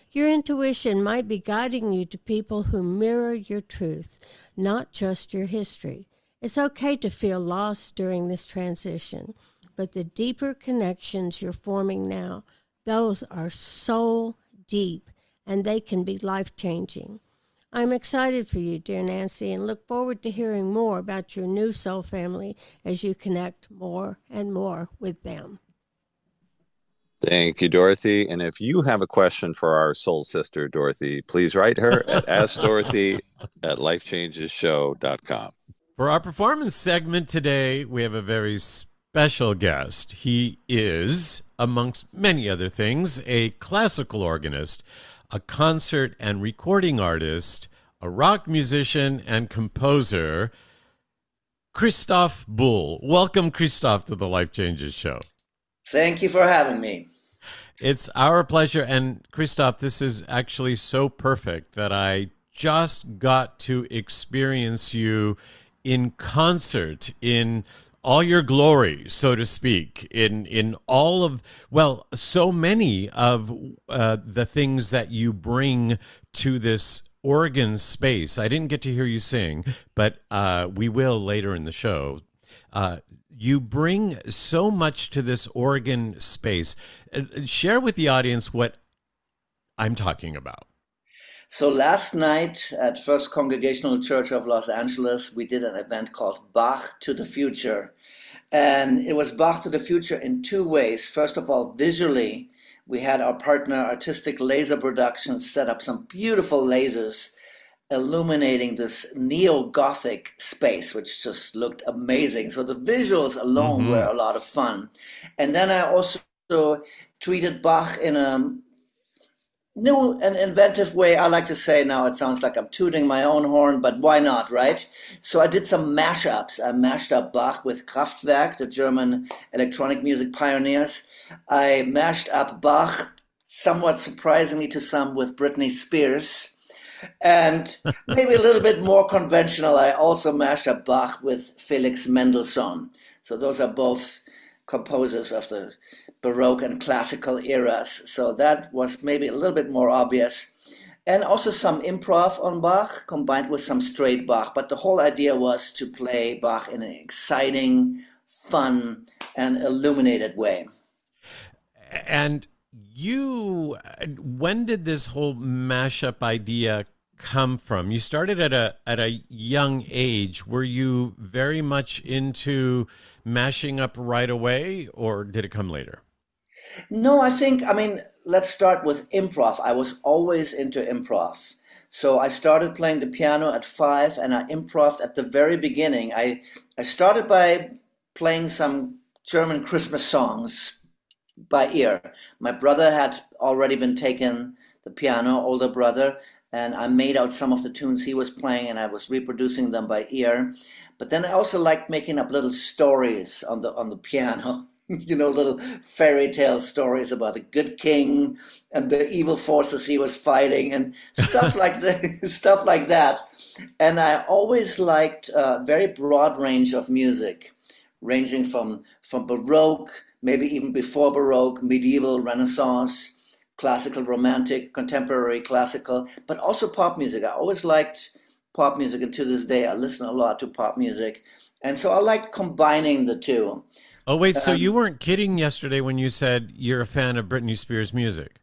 Your intuition might be guiding you to people who mirror your truth, not just your history. It's okay to feel lost during this transition, but the deeper connections you're forming now, those are soul deep, and they can be life-changing. I'm excited for you, dear Nancy, and look forward to hearing more about your new soul family as you connect more and more with them. Thank you, Dorothy. And if you have a question for our soul sister, Dorothy, please write her at askdorothy at life changes show dot com. For our performance segment today, we have a very special guest. He is, amongst many other things, a classical organist, a concert and recording artist, a rock musician and composer, Christoph Bull. Welcome, Christoph, to the Life Changes Show. Thank you for having me. It's our pleasure. And Christoph, this is actually so perfect that I just got to experience you in concert, in all your glory, so to speak, in in all of, well, so many of uh, the things that you bring to this organ space. I didn't get to hear you sing, but uh, we will later in the show. Uh, you bring so much to this organ space. Uh, share with the audience what I'm talking about. So last night at First Congregational Church of Los Angeles, we did an event called Bach to the Future. And it was Bach to the Future in two ways. First of all, visually, we had our partner Artistic Laser Productions set up some beautiful lasers illuminating this neo-Gothic space, which just looked amazing. So the visuals alone mm-hmm. were a lot of fun. And then I also treated Bach in a new and inventive way. I like to say now it sounds like I'm tooting my own horn, but why not, right? So I did some mashups. I mashed up Bach with Kraftwerk, the German electronic music pioneers. I mashed up Bach, somewhat surprisingly to some, with Britney Spears. And maybe a little bit more conventional, I also mashed up Bach with Felix Mendelssohn. So those are both composers of the Baroque and classical eras. So that was maybe a little bit more obvious. And also some improv on Bach combined with some straight Bach. But the whole idea was to play Bach in an exciting, fun, and illuminated way. And you, when did this whole mashup idea come from? You started at a at a young age. Were you very much into mashing up right away, or did it come later? No, I think, I mean, let's start with improv. I was always into improv. So I started playing the piano at five, and I improved at the very beginning. I, I started by playing some German Christmas songs by ear. My brother had already been taking the piano, older brother, and I made out some of the tunes he was playing, and I was reproducing them by ear. But then I also liked making up little stories on the on the piano. You know, little fairy tale stories about a good king and the evil forces he was fighting and stuff like that, stuff like that. And I always liked a very broad range of music, ranging from from Baroque, maybe even before Baroque, medieval, Renaissance, classical, romantic, contemporary, classical, but also pop music. I always liked pop music, and to this day I listen a lot to pop music. And so I liked combining the two. Oh, wait, so um, you weren't kidding yesterday when you said you're a fan of Britney Spears music?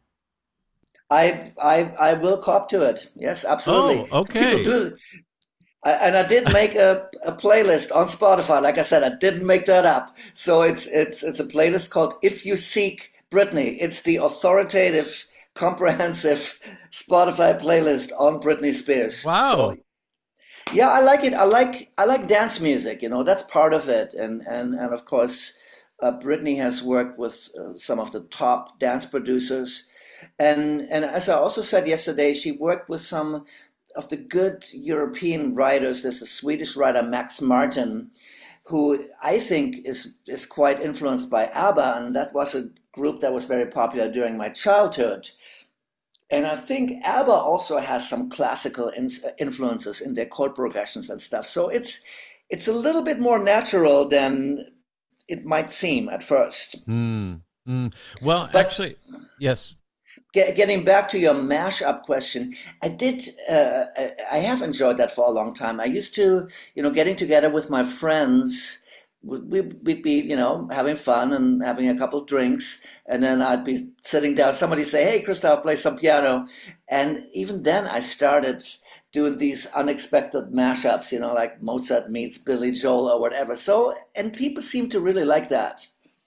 I I I will cop to it. Yes, absolutely. Oh, okay. Do, I, and I did make a, a playlist on Spotify. Like I said, I didn't make that up. So it's it's it's a playlist called If You Seek Britney. It's the authoritative, comprehensive Spotify playlist on Britney Spears. Wow. So, yeah, I like it. I like I like dance music. You know, that's part of it. And and and of course, uh, Britney has worked with uh, some of the top dance producers. And and as I also said yesterday, she worked with some of the good European writers. There's a Swedish writer, Max Martin, who I think is is quite influenced by ABBA, and that was a group that was very popular during my childhood. And I think ABBA also has some classical in, influences in their chord progressions and stuff. So it's it's a little bit more natural than it might seem at first. Mm, mm. Well, but, actually, yes. get, getting back to your mashup question, I did. Uh, I I have enjoyed that for a long time. I used to, you know, getting together with my friends. we- We'd, we'd be, you know, having fun and having a couple drinks, and then I'd be sitting down. Somebody say, "Hey, Christoph, play some piano," and even then, I started doing these unexpected mashups. You know, like Mozart meets Billy Joel or whatever. So, and people seem to really like that.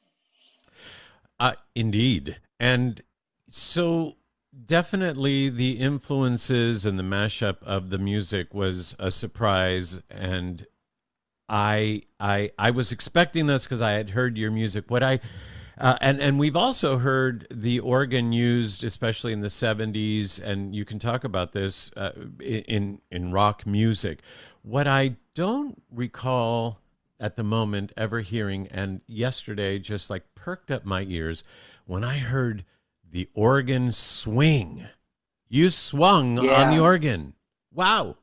Uh, indeed. And so definitely the influences and the mashup of the music was a surprise. And I I I was expecting this because I had heard your music. What I uh, and and we've also heard the organ used, especially in the seventies, and you can talk about this uh, in in rock music. What I don't recall at the moment ever hearing, and yesterday just like perked up my ears when I heard the organ swing. You swung on the Yeah. organ. Wow.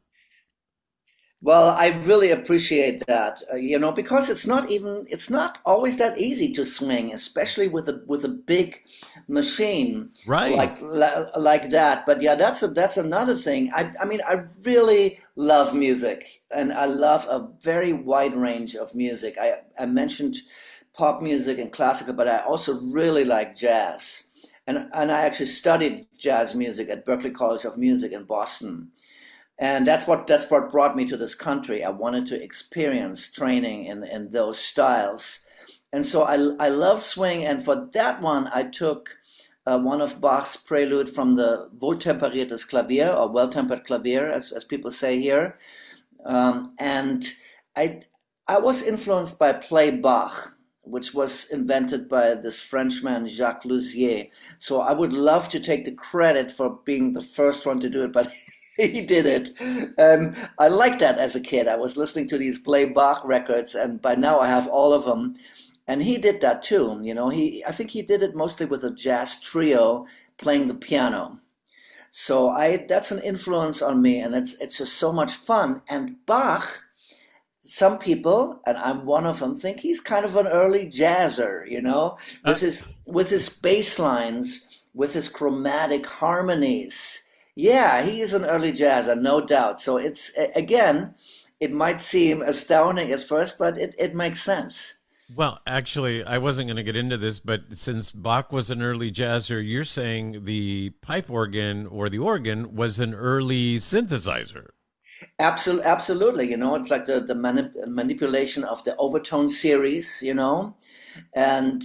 Well, I really appreciate that, uh, you know, because it's not even it's not always that easy to swing, especially with a with a big machine Right. like li- like that. But yeah, that's a, that's another thing. I I mean, I really love music, and I love a very wide range of music. I I mentioned pop music and classical, but I also really like jazz. And and I actually studied jazz music at Berklee College of Music in Boston. And that's what that's what brought me to this country. I wanted to experience training in in those styles, and so I I love swing. And for that one, I took uh, one of Bach's prelude from the Wohltemperiertes Klavier, or well-tempered clavier, as as people say here. Um, and I I was influenced by Play Bach, which was invented by this Frenchman Jacques Lussier. So I would love to take the credit for being the first one to do it, but he did it. And I liked that as a kid. I was listening to these Play Bach records, and by now I have all of them. And he did that too. You know, he I think he did it mostly with a jazz trio playing the piano. So I that's an influence on me, and it's it's just so much fun. And Bach, some people, and I'm one of them, think he's kind of an early jazzer, you know, Uh, with his with his bass lines, with his chromatic harmonies. Yeah, he is an early jazzer, no doubt. So it's a- again, it might seem astounding at first, but it, it makes sense. well, actually, I wasn't going to get into this, but since Bach was an early jazzer, you're saying the pipe organ or the organ was an early synthesizer. Absolutely, absolutely. You know, it's like the the manip manipulation of the overtone series, you know, and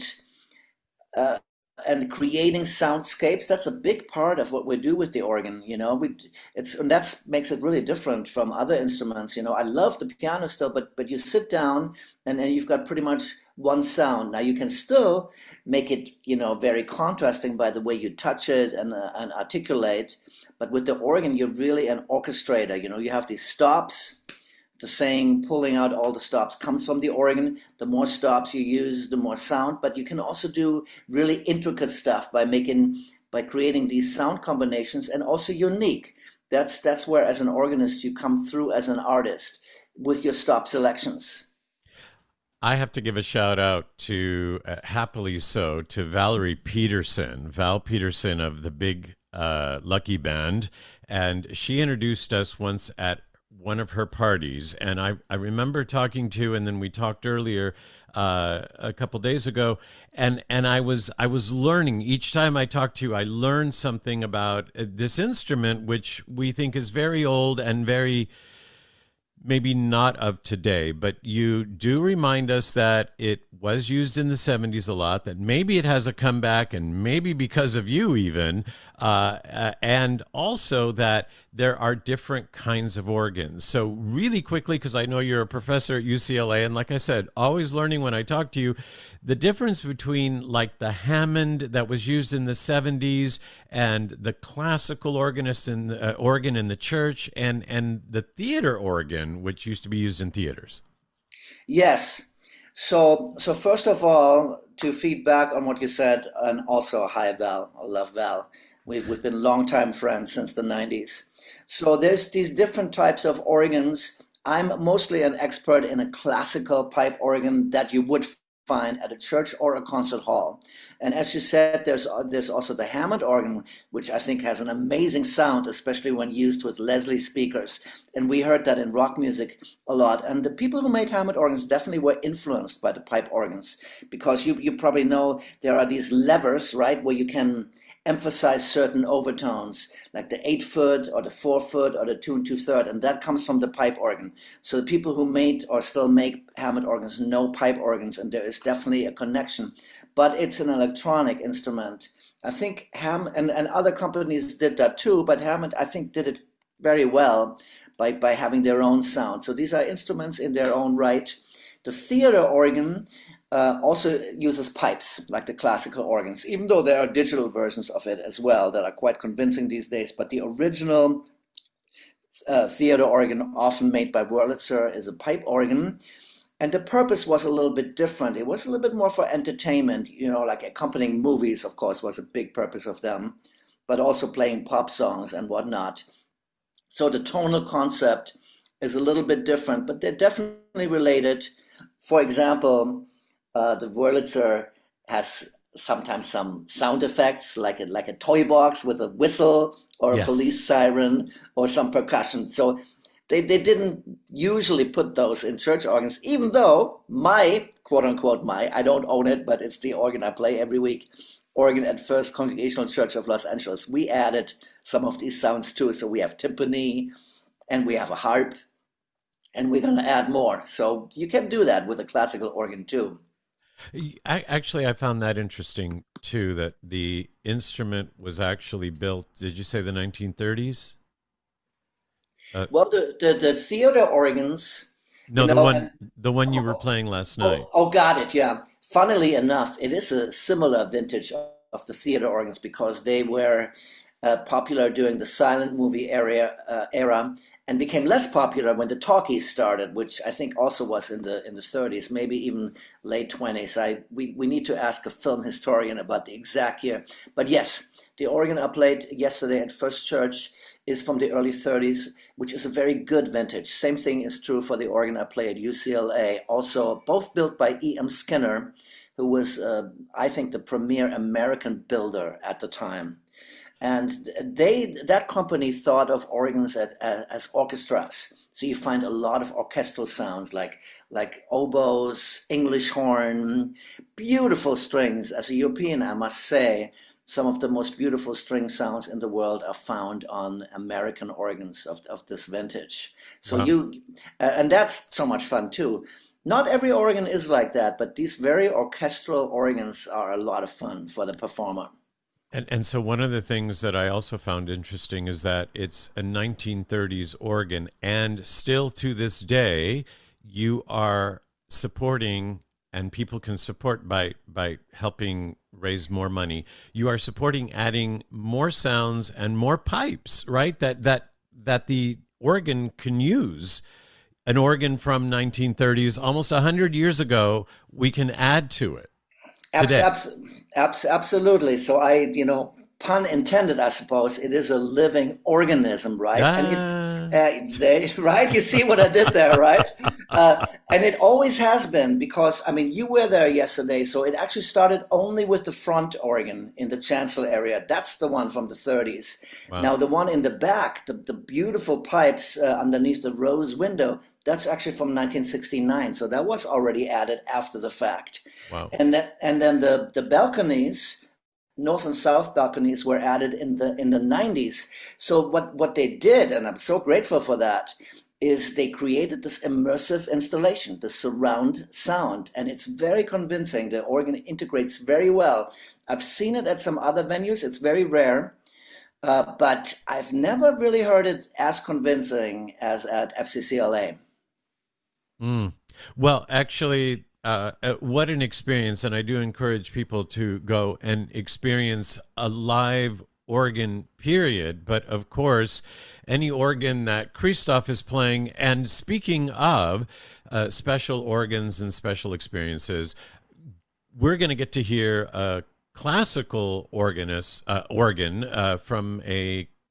uh, and creating soundscapes. That's a big part of what we do with the organ. You know, we it's and that's makes it really different from other instruments. You know, I love the piano still, but but you sit down and then you've got pretty much one sound. Now you can still make it, you know, very contrasting by the way you touch it and uh, and articulate. But with the organ, you're really an orchestrator. You know, you have these stops. The saying pulling out all the stops comes from the organ. The more stops you use, the more sound. But you can also do really intricate stuff by making by creating these sound combinations, and also unique. That's that's where as an organist you come through as an artist with your stop selections. I have to give a shout out to, uh, happily so, to Valerie Peterson, Val Peterson of the Big uh, Lucky Band. And she introduced us once at one of her parties. And I, I remember talking to, and then we talked earlier uh, a couple days ago. And, and I was I was learning each time I talked to you, I learned something about uh, this instrument, which we think is very old and very maybe not of today, but you do remind us that it was used in the seventies a lot, that maybe it has a comeback, and maybe because of you even, uh, uh, and also that there are different kinds of organs. So really quickly, because I know you're a professor at U C L A, and like I said, always learning when I talk to you, the difference between like the Hammond that was used in the seventies and the classical organist in the, uh, organ in the church, and and the theater organ, which used to be used in theaters. Yes. So so first of all, to feedback on what you said, and also hi Val, I love Val. We've we've been longtime friends since the nineties. So there's these different types of organs. I'm mostly an expert in a classical pipe organ that you would find at a church or a concert hall. And as you said, there's there's also the Hammond organ, which I think has an amazing sound, especially when used with Leslie speakers. And we heard that in rock music a lot. And the people who made Hammond organs definitely were influenced by the pipe organs, because you, you probably know there are these levers, right, where you can emphasize certain overtones, like the eight foot or the four foot or the two and two third, and that comes from the pipe organ. So the people who made or still make Hammond organs know pipe organs, and there is definitely a connection. But it's an electronic instrument. I think Ham and, and other companies did that too, but Hammond, I think, did it very well by, by having their own sound. So these are instruments in their own right. The theater organ Uh, also uses pipes like the classical organs, even though there are digital versions of it as well that are quite convincing these days. But the original uh, theater organ, often made by Wurlitzer, is a pipe organ. And the purpose was a little bit different. It was a little bit more for entertainment, you know, like accompanying movies, of course, was a big purpose of them, but also playing pop songs and whatnot. So the tonal concept is a little bit different, but they're definitely related. For example, Uh, the Wurlitzer has sometimes some sound effects, like a, like a toy box with a whistle or a Yes. police siren or some percussion. So they, they didn't usually put those in church organs, even though my, quote unquote, my, I don't own it, but it's the organ I play every week, organ at First Congregational Church of Los Angeles. We added some of these sounds too. So we have timpani and we have a harp, and we're going to add more. So you can do that with a classical organ too. I, actually, I found that interesting too, that the instrument was actually built, did you say the nineteen thirties? Uh, Well, the, the, the theater organs... no, you the know, one and- the one you were playing last night. Oh, oh, got it, yeah. Funnily enough, it is a similar vintage of the theater organs, because they were uh, popular during the silent movie area, uh, era, and became less popular when the talkies started, which I think also was in the in the thirties, maybe even late twenties. I we, we need to ask a film historian about the exact year. But yes, the organ I played yesterday at First Church is from the early thirties, which is a very good vintage. Same thing is true for the organ I play at U C L A. Also, both built by E M Skinner, who was, uh, I think, the premier American builder at the time. And they that company thought of organs as, as orchestras. So you find a lot of orchestral sounds like like oboes, English horn, beautiful strings. As a European, I must say, some of the most beautiful string sounds in the world are found on American organs of, of this vintage. So Wow. you, uh, and that's so much fun too. Not every organ is like that, but these very orchestral organs are a lot of fun for the performer. And and so one of the things that I also found interesting is that it's a nineteen thirties organ, and still to this day, you are supporting, and people can support by by helping raise more money. You are supporting adding more sounds and more pipes, right? That that that the organ can use. An organ from nineteen thirties, almost one hundred years ago, we can add to it. Abs- Today. abs- abs- absolutely. So I, you know, pun intended, I suppose, it is a living organism, right? And it, Ah. uh, they, right? You see what I did there, right? Uh, and it always has been, because, I mean, you were there yesterday, so it actually started only with the front organ in the chancel area. That's the one from the thirties. Wow. Now, the one in the back, the, the beautiful pipes uh, underneath the rose window, that's actually from nineteen sixty-nine. So that was already added after the fact. Wow. And th- and then the, the balconies, north and south balconies, were added in the in the nineties. So what, what they did, and I'm so grateful for that, is they created this immersive installation, the surround sound, and it's very convincing. The organ integrates very well. I've seen it at some other venues. It's very rare, uh, but I've never really heard it as convincing as at F C C L A. Mm. Well, actually, uh, uh, what an experience. And I do encourage people to go and experience a live organ, period. But of course, any organ that Christoph is playing. And speaking of uh, special organs and special experiences, we're going to get to hear a classical organist uh, organ uh, from a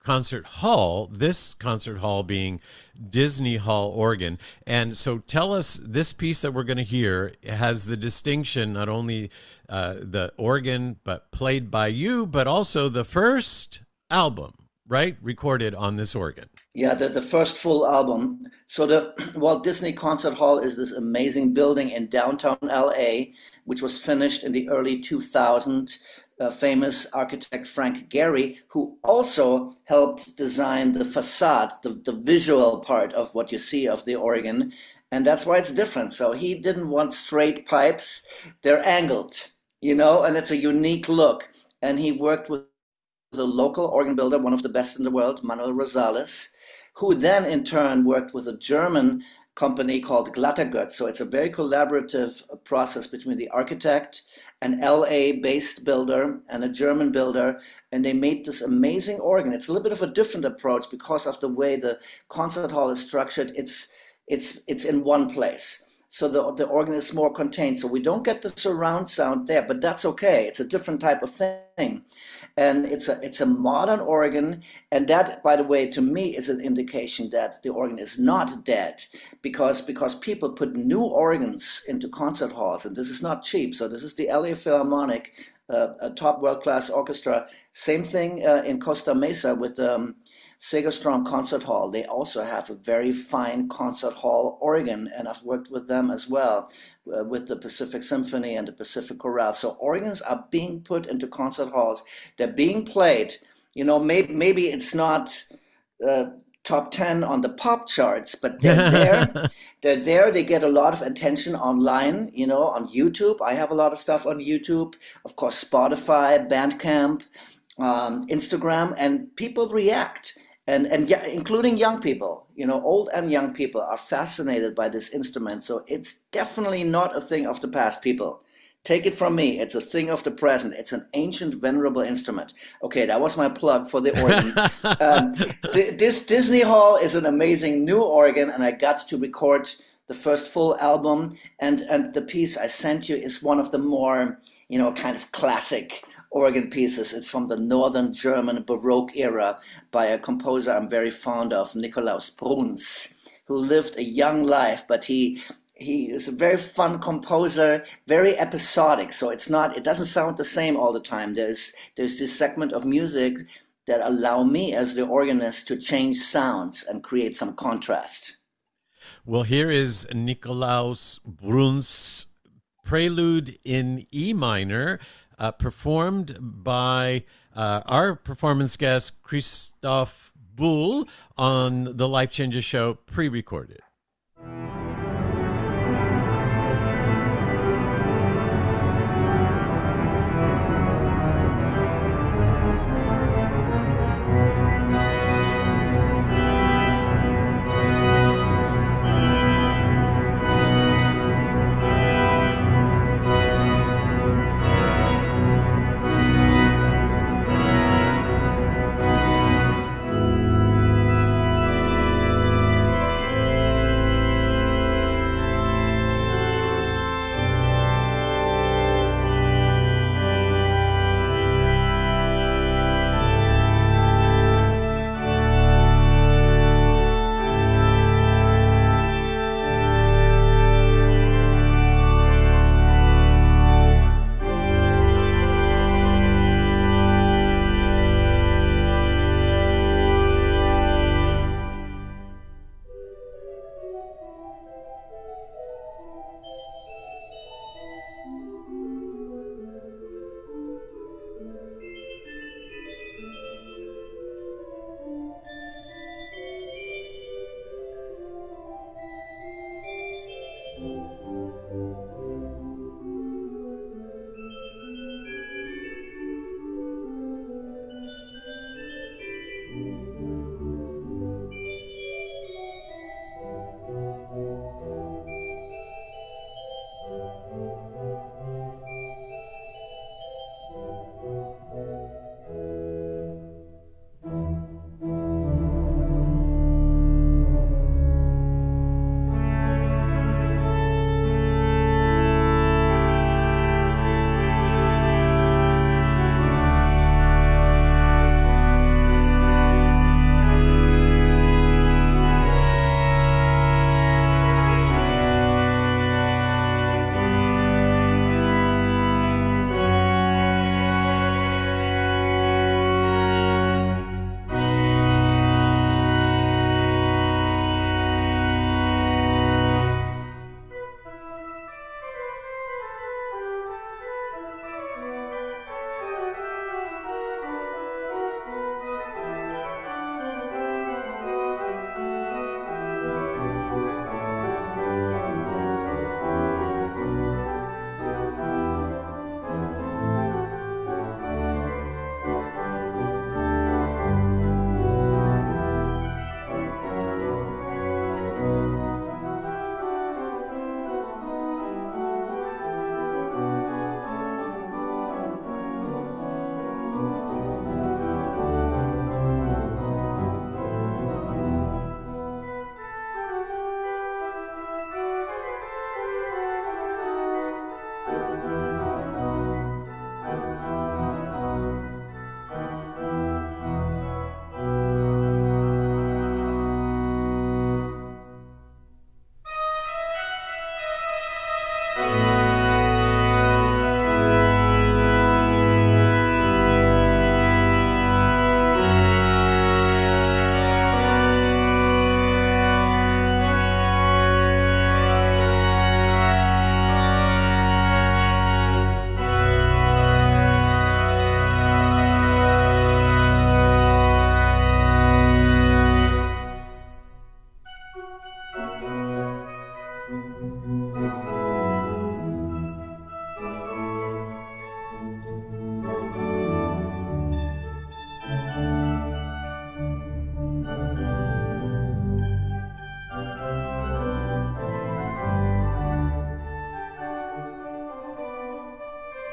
concert hall, this concert hall being Disney Hall, Oregon. And so tell us, this piece that we're going to hear has the distinction, not only uh, the organ, but played by you, but also the first album, right? Recorded on this organ. Yeah, the, the first full album. So the Walt Disney Concert Hall is this amazing building in downtown L A, which was finished in the early two thousands. Uh, famous architect Frank Gehry, who also helped design the facade, the, the visual part of what you see of the organ. And that's why it's different. So he didn't want straight pipes. They're angled, you know, and it's a unique look. And he worked with a local organ builder, one of the best in the world, Manuel Rosales, who then in turn worked with a German company called Glattergott. So it's a very collaborative process between the architect, an L A-based builder, and a German builder, and they made this amazing organ. It's a little bit of a different approach because of the way the concert hall is structured. It's it's it's in one place. So the, the organ is more contained. So we don't get the surround sound there, but that's okay. It's a different type of thing. And it's a it's a modern organ, and that, by the way, to me is an indication that the organ is not dead, because because people put new organs into concert halls, and this is not cheap. So this is the L A Philharmonic, uh, a top world-class orchestra. Same thing uh, in Costa Mesa with um, Segerstrom Concert Hall. They also have a very fine concert hall organ, and I've worked with them as well, uh, with the Pacific Symphony and the Pacific Chorale. So organs are being put into concert halls. They're being played. You know, maybe maybe it's not uh, top ten on the pop charts, but they're there. They're there. They get a lot of attention online. You know, on YouTube. I have a lot of stuff on YouTube. Of course, Spotify, Bandcamp, um, Instagram, and people react. And, and yeah, including young people, you know, old and young people are fascinated by this instrument. So it's definitely not a thing of the past, people. Take it from me. It's a thing of the present. It's an ancient, venerable instrument. Okay, that was my plug for the organ. um, th- this Disney Hall is an amazing new organ, and I got to record the first full album. And, and the piece I sent you is one of the more, you know, kind of classic organ pieces. It's from the Northern German Baroque era by a composer I'm very fond of, Nikolaus Bruns, who lived a young life, but he he is a very fun composer, very episodic. So it's not, it doesn't sound the same all the time. There's there's this segment of music that allow me as the organist to change sounds and create some contrast. Well, here is Nikolaus Bruns' Prelude in E minor, Uh, performed by uh, our performance guest, Christoph Bull, on the Life Changes show, pre-recorded.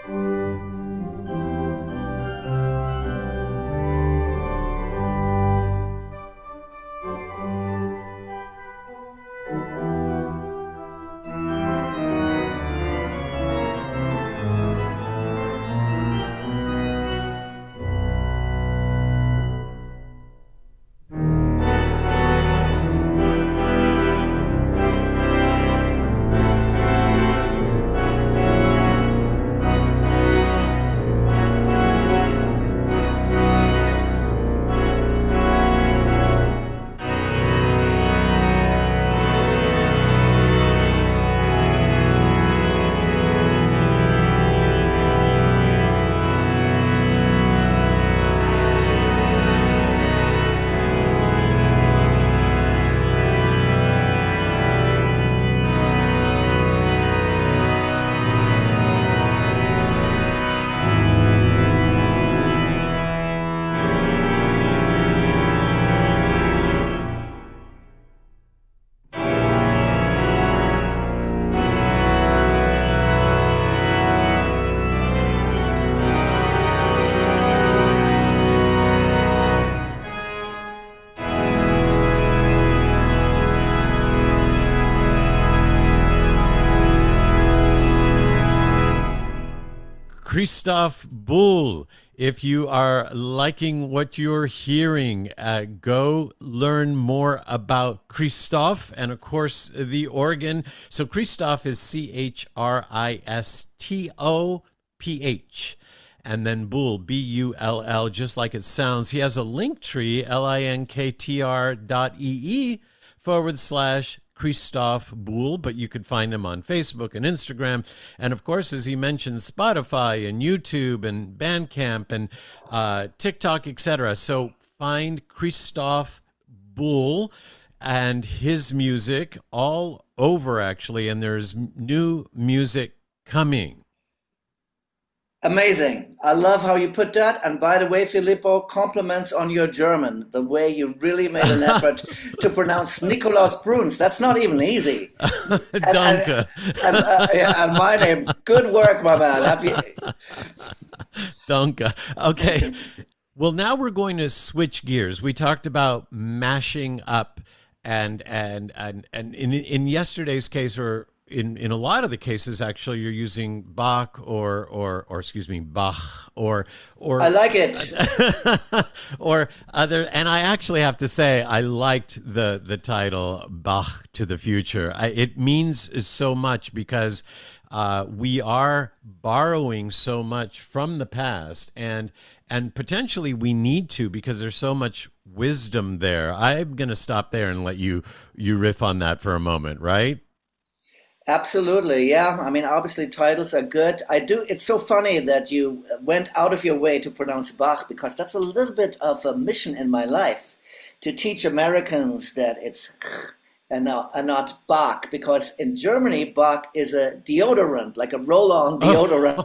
Christoph Bull. If you are liking what you're hearing, uh, go learn more about Christoph and, of course, the organ. So Christoph is C H R I S T O P H. And then Bull, B U L L, just like it sounds. He has a link tree, L-I-N-K-T-R dot E-E forward slash Christoph Bull, but you could find him on Facebook and Instagram. And of course, as he mentioned, Spotify and YouTube and Bandcamp and uh, TikTok, et cetera. So find Christoph Bull and his music all over, actually. And there's new music coming. Amazing. I love how you put that. And by the way, Filippo, compliments on your German, the way you really made an effort to pronounce Nikolaus Bruns. That's not even easy. Danke. And, and, uh, yeah, and my name, good work, my man. Have you... Danke. Okay. Well, now we're going to switch gears. We talked about mashing up and, and, and, and in, in yesterday's case, or In, in a lot of the cases, actually, you're using Bach or or or excuse me, Bach or or I like it. or other. And I actually have to say, I liked the the title Bach to the Future. I, it means so much because uh, we are borrowing so much from the past, and and potentially we need to, because there's so much wisdom there. I'm going to stop there and let you you riff on that for a moment, right? Absolutely, yeah. I mean, obviously titles are good. I do. It's so funny that you went out of your way to pronounce Bach, because that's a little bit of a mission in my life, to teach Americans that it's and not, and not Bach, because in Germany, Bach is a deodorant, like a roll-on deodorant.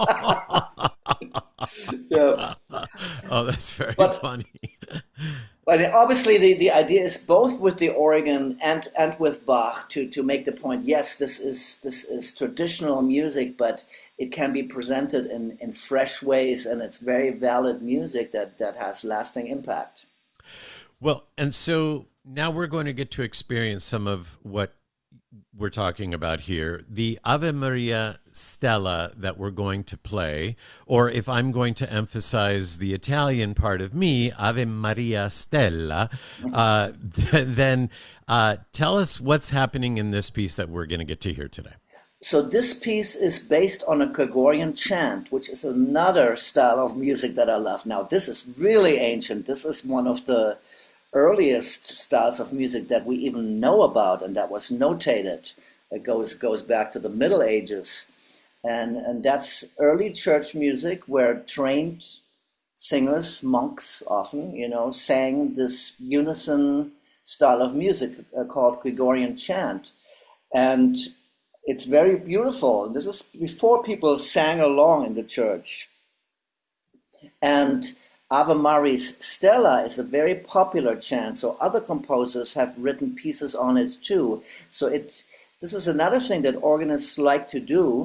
Yeah. Oh, that's very but, funny. But obviously the, the idea is both with the organ and, and with Bach to, to make the point, yes, this is this is traditional music, but it can be presented in, in fresh ways, and it's very valid music that, that has lasting impact. Well, and so now we're going to get to experience some of what we're talking about here. The Ave Maria Stella that we're going to play, or if I'm going to emphasize the Italian part of me, Ave Maria Stella, uh, then uh, tell us what's happening in this piece that we're going to get to hear today. So this piece is based on a Gregorian chant, which is another style of music that I love. Now, this is really ancient. This is one of the earliest styles of music that we even know about, and that was notated. It goes goes back to the Middle Ages, and and that's early church music where trained singers, monks often, you know, sang this unison style of music uh, called Gregorian chant, and it's very beautiful. This is before people sang along in the church, and Ave Maris Stella is a very popular chant, so other composers have written pieces on it too. So it this is another thing that organists like to do,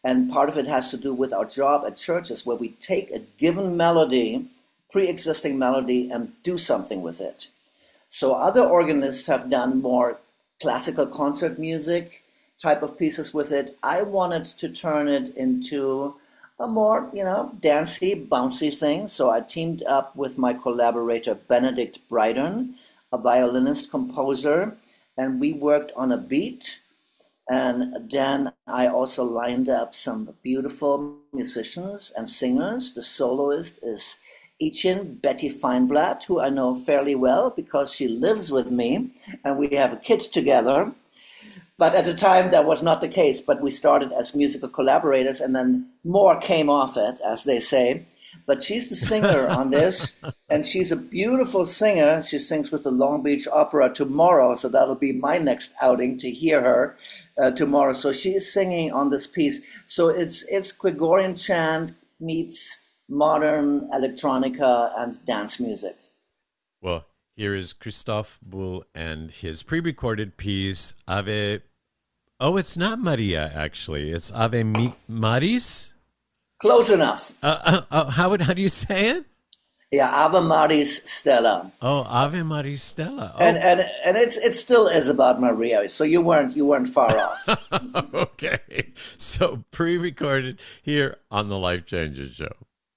And part of it has to do with our job at churches, where we take a given melody, pre-existing melody, and do something with it. So other organists have done more classical concert music type of pieces with it. I wanted to turn it into a more, you know, dancey, bouncy thing. So I teamed up with my collaborator, Benedict Brydon, a violinist composer, and we worked on a beat. And then I also lined up some beautiful musicians and singers. The soloist is Etienne Betty Feinblatt, who I know fairly well because she lives with me and we have a kid together. But at the time, that was not the case. But we started as musical collaborators, and then more came off it, as they say. But she's the singer on this, and she's a beautiful singer. She sings with the Long Beach Opera tomorrow, so that'll be my next outing to hear her uh, tomorrow. So she is singing on this piece. So it's it's Gregorian chant meets modern electronica and dance music. Well, here is Christophe Boule and his pre-recorded piece, Ave... Oh, it's not Maria, actually. It's Ave Mi- Maris? Close enough. Uh, uh, uh, how, would, how do you say it? Yeah, Ave Maris Stella. Oh, Ave Maris Stella. Oh. And and and it's it still is about Maria, so you weren't you weren't far off. Okay. So pre-recorded here on the Life Changes Show.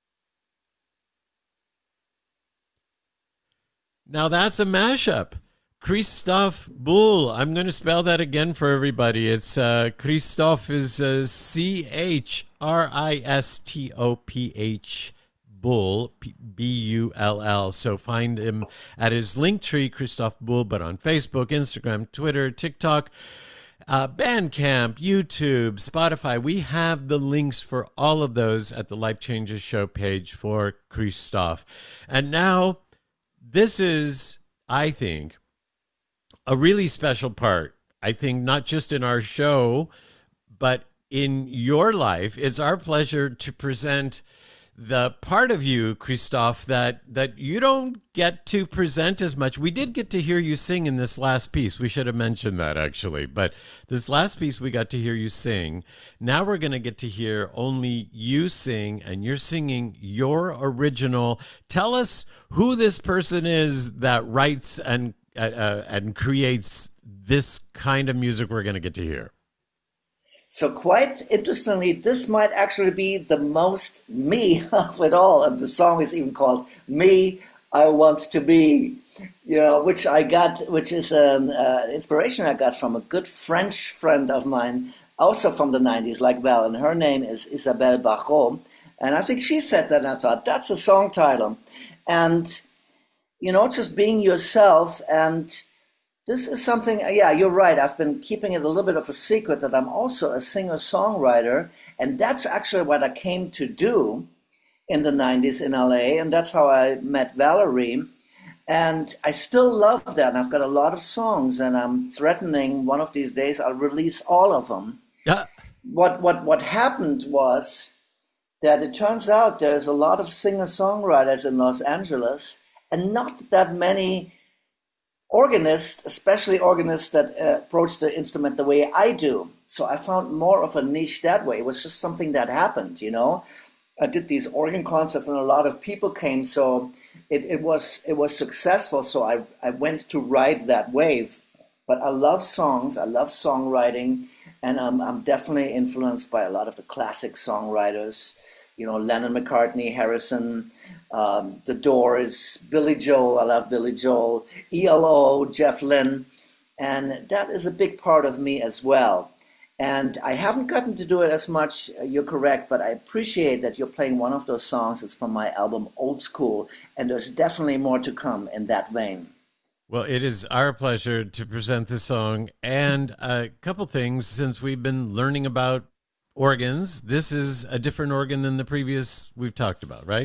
Now that's a mashup. Christophe Boule. I'm going to spell that again for everybody. It's uh, Christophe is uh, C H R I S T O P H Bull, B U L L. So find him at his Linktree, Christophe Boule, but on Facebook, Instagram, Twitter, TikTok, uh, Bandcamp, YouTube, Spotify. We have the links for all of those at the Life Changes Show page for Christophe. And now, this is, I think, a really special part. I think not just in our show, but in your life. It's our pleasure to present the part of you, Christophe, that, that you don't get to present as much. We did get to hear you sing in this last piece. We should have mentioned that, actually. But this last piece, we got to hear you sing. Now we're going to get to hear only you sing, and you're singing your original. Tell us who this person is that writes and uh, and creates this kind of music we're going to get to hear. So quite interestingly, this might actually be the most me of it all. And the song is even called Me, I Want to Be, you know, which I got, which is an uh, inspiration I got from a good French friend of mine, also from the nineties, like Val, and her name is Isabelle Barrault. And I think she said that, and I thought, that's a song title. And, you know, just being yourself. And this is something, yeah, you're right. I've been keeping it a little bit of a secret that I'm also a singer-songwriter. And that's actually what I came to do in the nineties in L A. And that's how I met Valerie. And I still love that. And I've got a lot of songs, and I'm threatening one of these days I'll release all of them. Yeah. What, what, what happened was that it turns out there's a lot of singer-songwriters in Los Angeles, and not that many organists, especially organists that uh, approach the instrument the way I do. So I found more of a niche that way. It was just something that happened, you know. I did these organ concerts, and a lot of people came, so it, it was it was successful. So I, I went to ride that wave. But I love songs, I love songwriting, and I'm, I'm definitely influenced by a lot of the classic songwriters. You know, Lennon, McCartney, Harrison, um, The Doors, Billy Joel. I love Billy Joel, E L O, Jeff Lynne. And that is a big part of me as well. And I haven't gotten to do it as much, you're correct, but I appreciate that you're playing one of those songs. It's from my album Old School, and there's definitely more to come in that vein. Well, it is our pleasure to present this song, and a couple things since we've been learning about organs. This is a different organ than the previous we've talked about, right?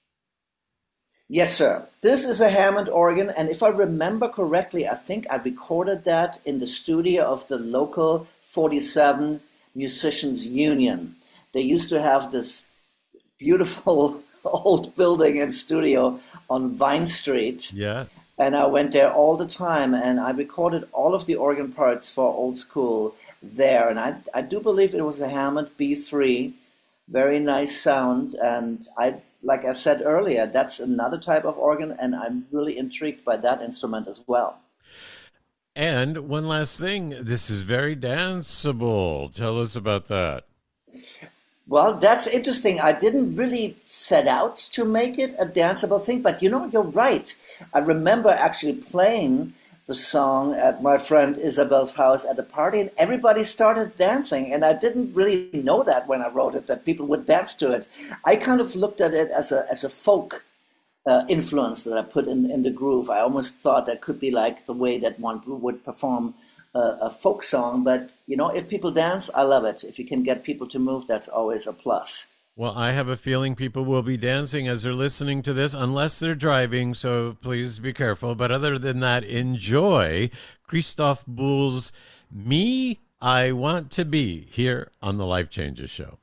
Yes, sir. This is a Hammond organ, and if I remember correctly, I think I recorded that in the studio of the local forty-seven Musicians Union. They used to have this beautiful old building and studio on Vine Street. Yes. And I went there all the time, and I recorded all of the organ parts for Old School there. And I, I do believe it was a Hammond B three, very nice sound. And I, like I said earlier, that's another type of organ, and I'm really intrigued by that instrument as well. And one last thing, this is very danceable. Tell us about that. Well, that's interesting. I didn't really set out to make it a danceable thing, but you know, you're right. I remember actually playing the song at my friend Isabel's house at a party, and everybody started dancing, and I didn't really know that when I wrote it, that people would dance to it. I kind of looked at it as a as a folk uh, influence that I put in, in the groove. I almost thought that could be like the way that one would perform a, a folk song, but you know, if people dance, I love it. If you can get people to move, that's always a plus. Well, I have a feeling people will be dancing as they're listening to this, unless they're driving, so please be careful. But other than that, enjoy Christoph Buhl's Me, I Want to Be here on the Life Changes Show.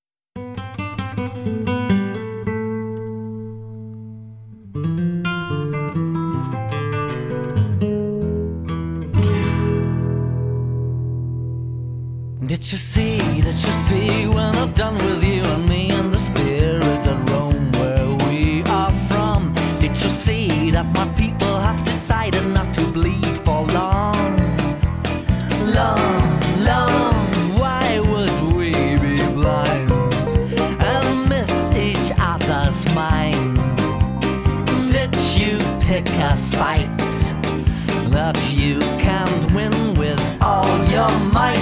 Did you see, did you see when I'm done with you and me and the spirits that roam where we are from? Did you see that my people have decided not to bleed for long? Long, long, why would we be blind and miss each other's mind? Did you pick a fight that you can't win with all your might?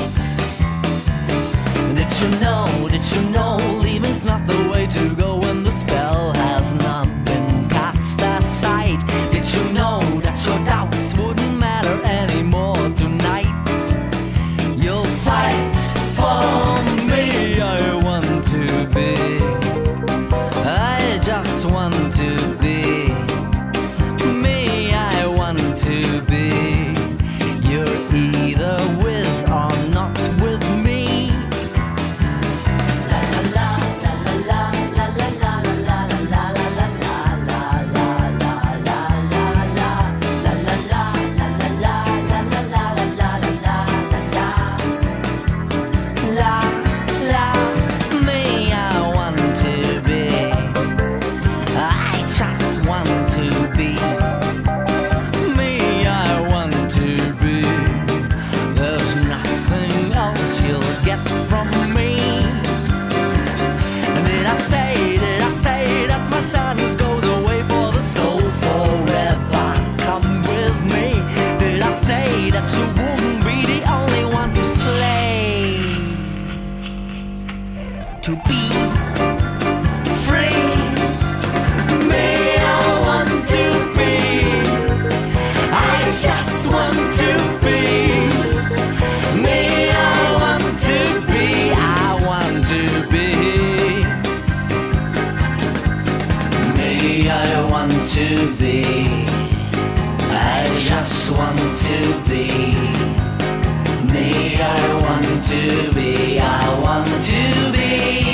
Did you know, did you know, leaving's not the way to go when the spell has not been cast aside? Did you know that your doubts wouldn't matter anymore tonight? You'll fight for me, I want to be, I just want to be, me, I want to be, you're either with or not with me. To be, I just want to be, me, I want to be, I want to be.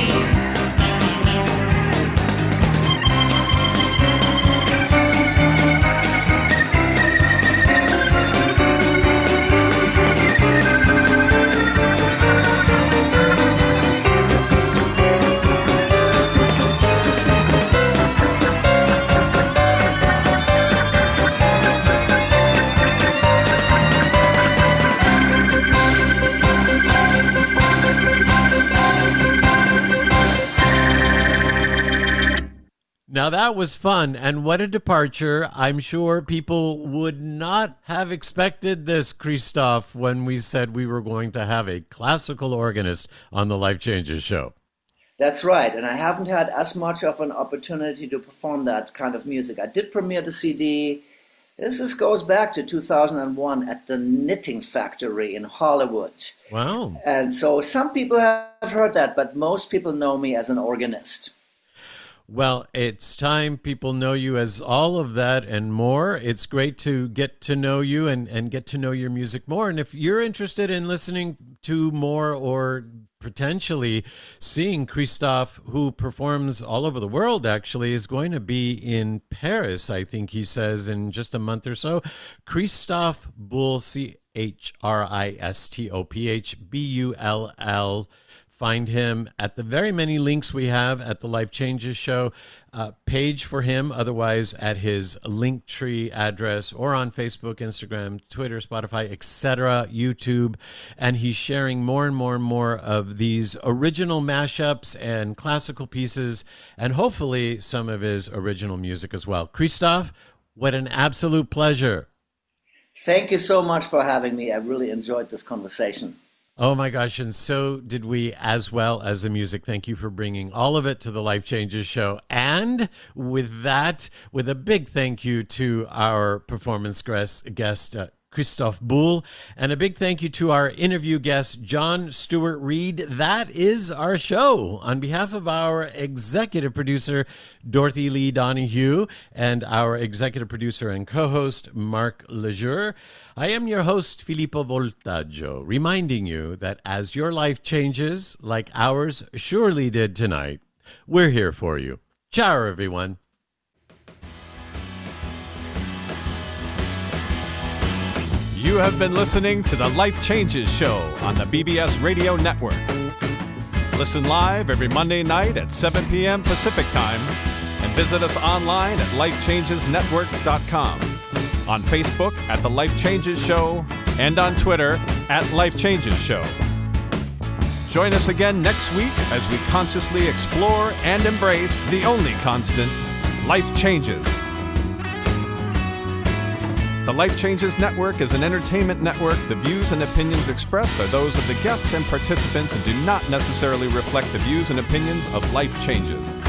Now that was fun, and what a departure. I'm sure people would not have expected this, Christoph, when we said we were going to have a classical organist on the Life Changes Show. That's right, and I haven't had as much of an opportunity to perform that kind of music. I did premiere the C D. This is, goes back to two thousand one at the Knitting Factory in Hollywood. Wow. And so some people have heard that, but most people know me as an organist. Well, it's time people know you as all of that and more. It's great to get to know you and, and get to know your music more. And if you're interested in listening to more or potentially seeing Christophe, who performs all over the world, actually, is going to be in Paris, I think he says, in just a month or so. Christophe Bull, C H R I S T O P H B U L L. Find him at the very many links we have at the Life Changes Show uh, page for him, otherwise at his Linktree address or on Facebook, Instagram, Twitter, Spotify, et cetera, YouTube. And he's sharing more and more and more of these original mashups and classical pieces, and hopefully some of his original music as well. Christophe, what an absolute pleasure. Thank you so much for having me. I really enjoyed this conversation. Oh my gosh, and so did we, as well as the music. Thank you for bringing all of it to the Life Changes Show. And with that, with a big thank you to our performance guest, uh, Christophe Bull, and a big thank you to our interview guest, John Stewart Reed. That is our show. On behalf of our executive producer, Dorothy Lee Donahue, and our executive producer and co-host, Mark Lejeune, I am your host, Filippo Voltaggio, reminding you that as your life changes, like ours surely did tonight, we're here for you. Ciao, everyone. You have been listening to the Life Changes Show on the B B S Radio Network. Listen live every Monday night at seven p.m. Pacific Time and visit us online at life changes network dot com, on Facebook at The Life Changes Show, and on Twitter at Life Changes Show. Join us again next week as we consciously explore and embrace the only constant, life changes. The Life Changes Network is an entertainment network. The views and opinions expressed are those of the guests and participants and do not necessarily reflect the views and opinions of Life Changes.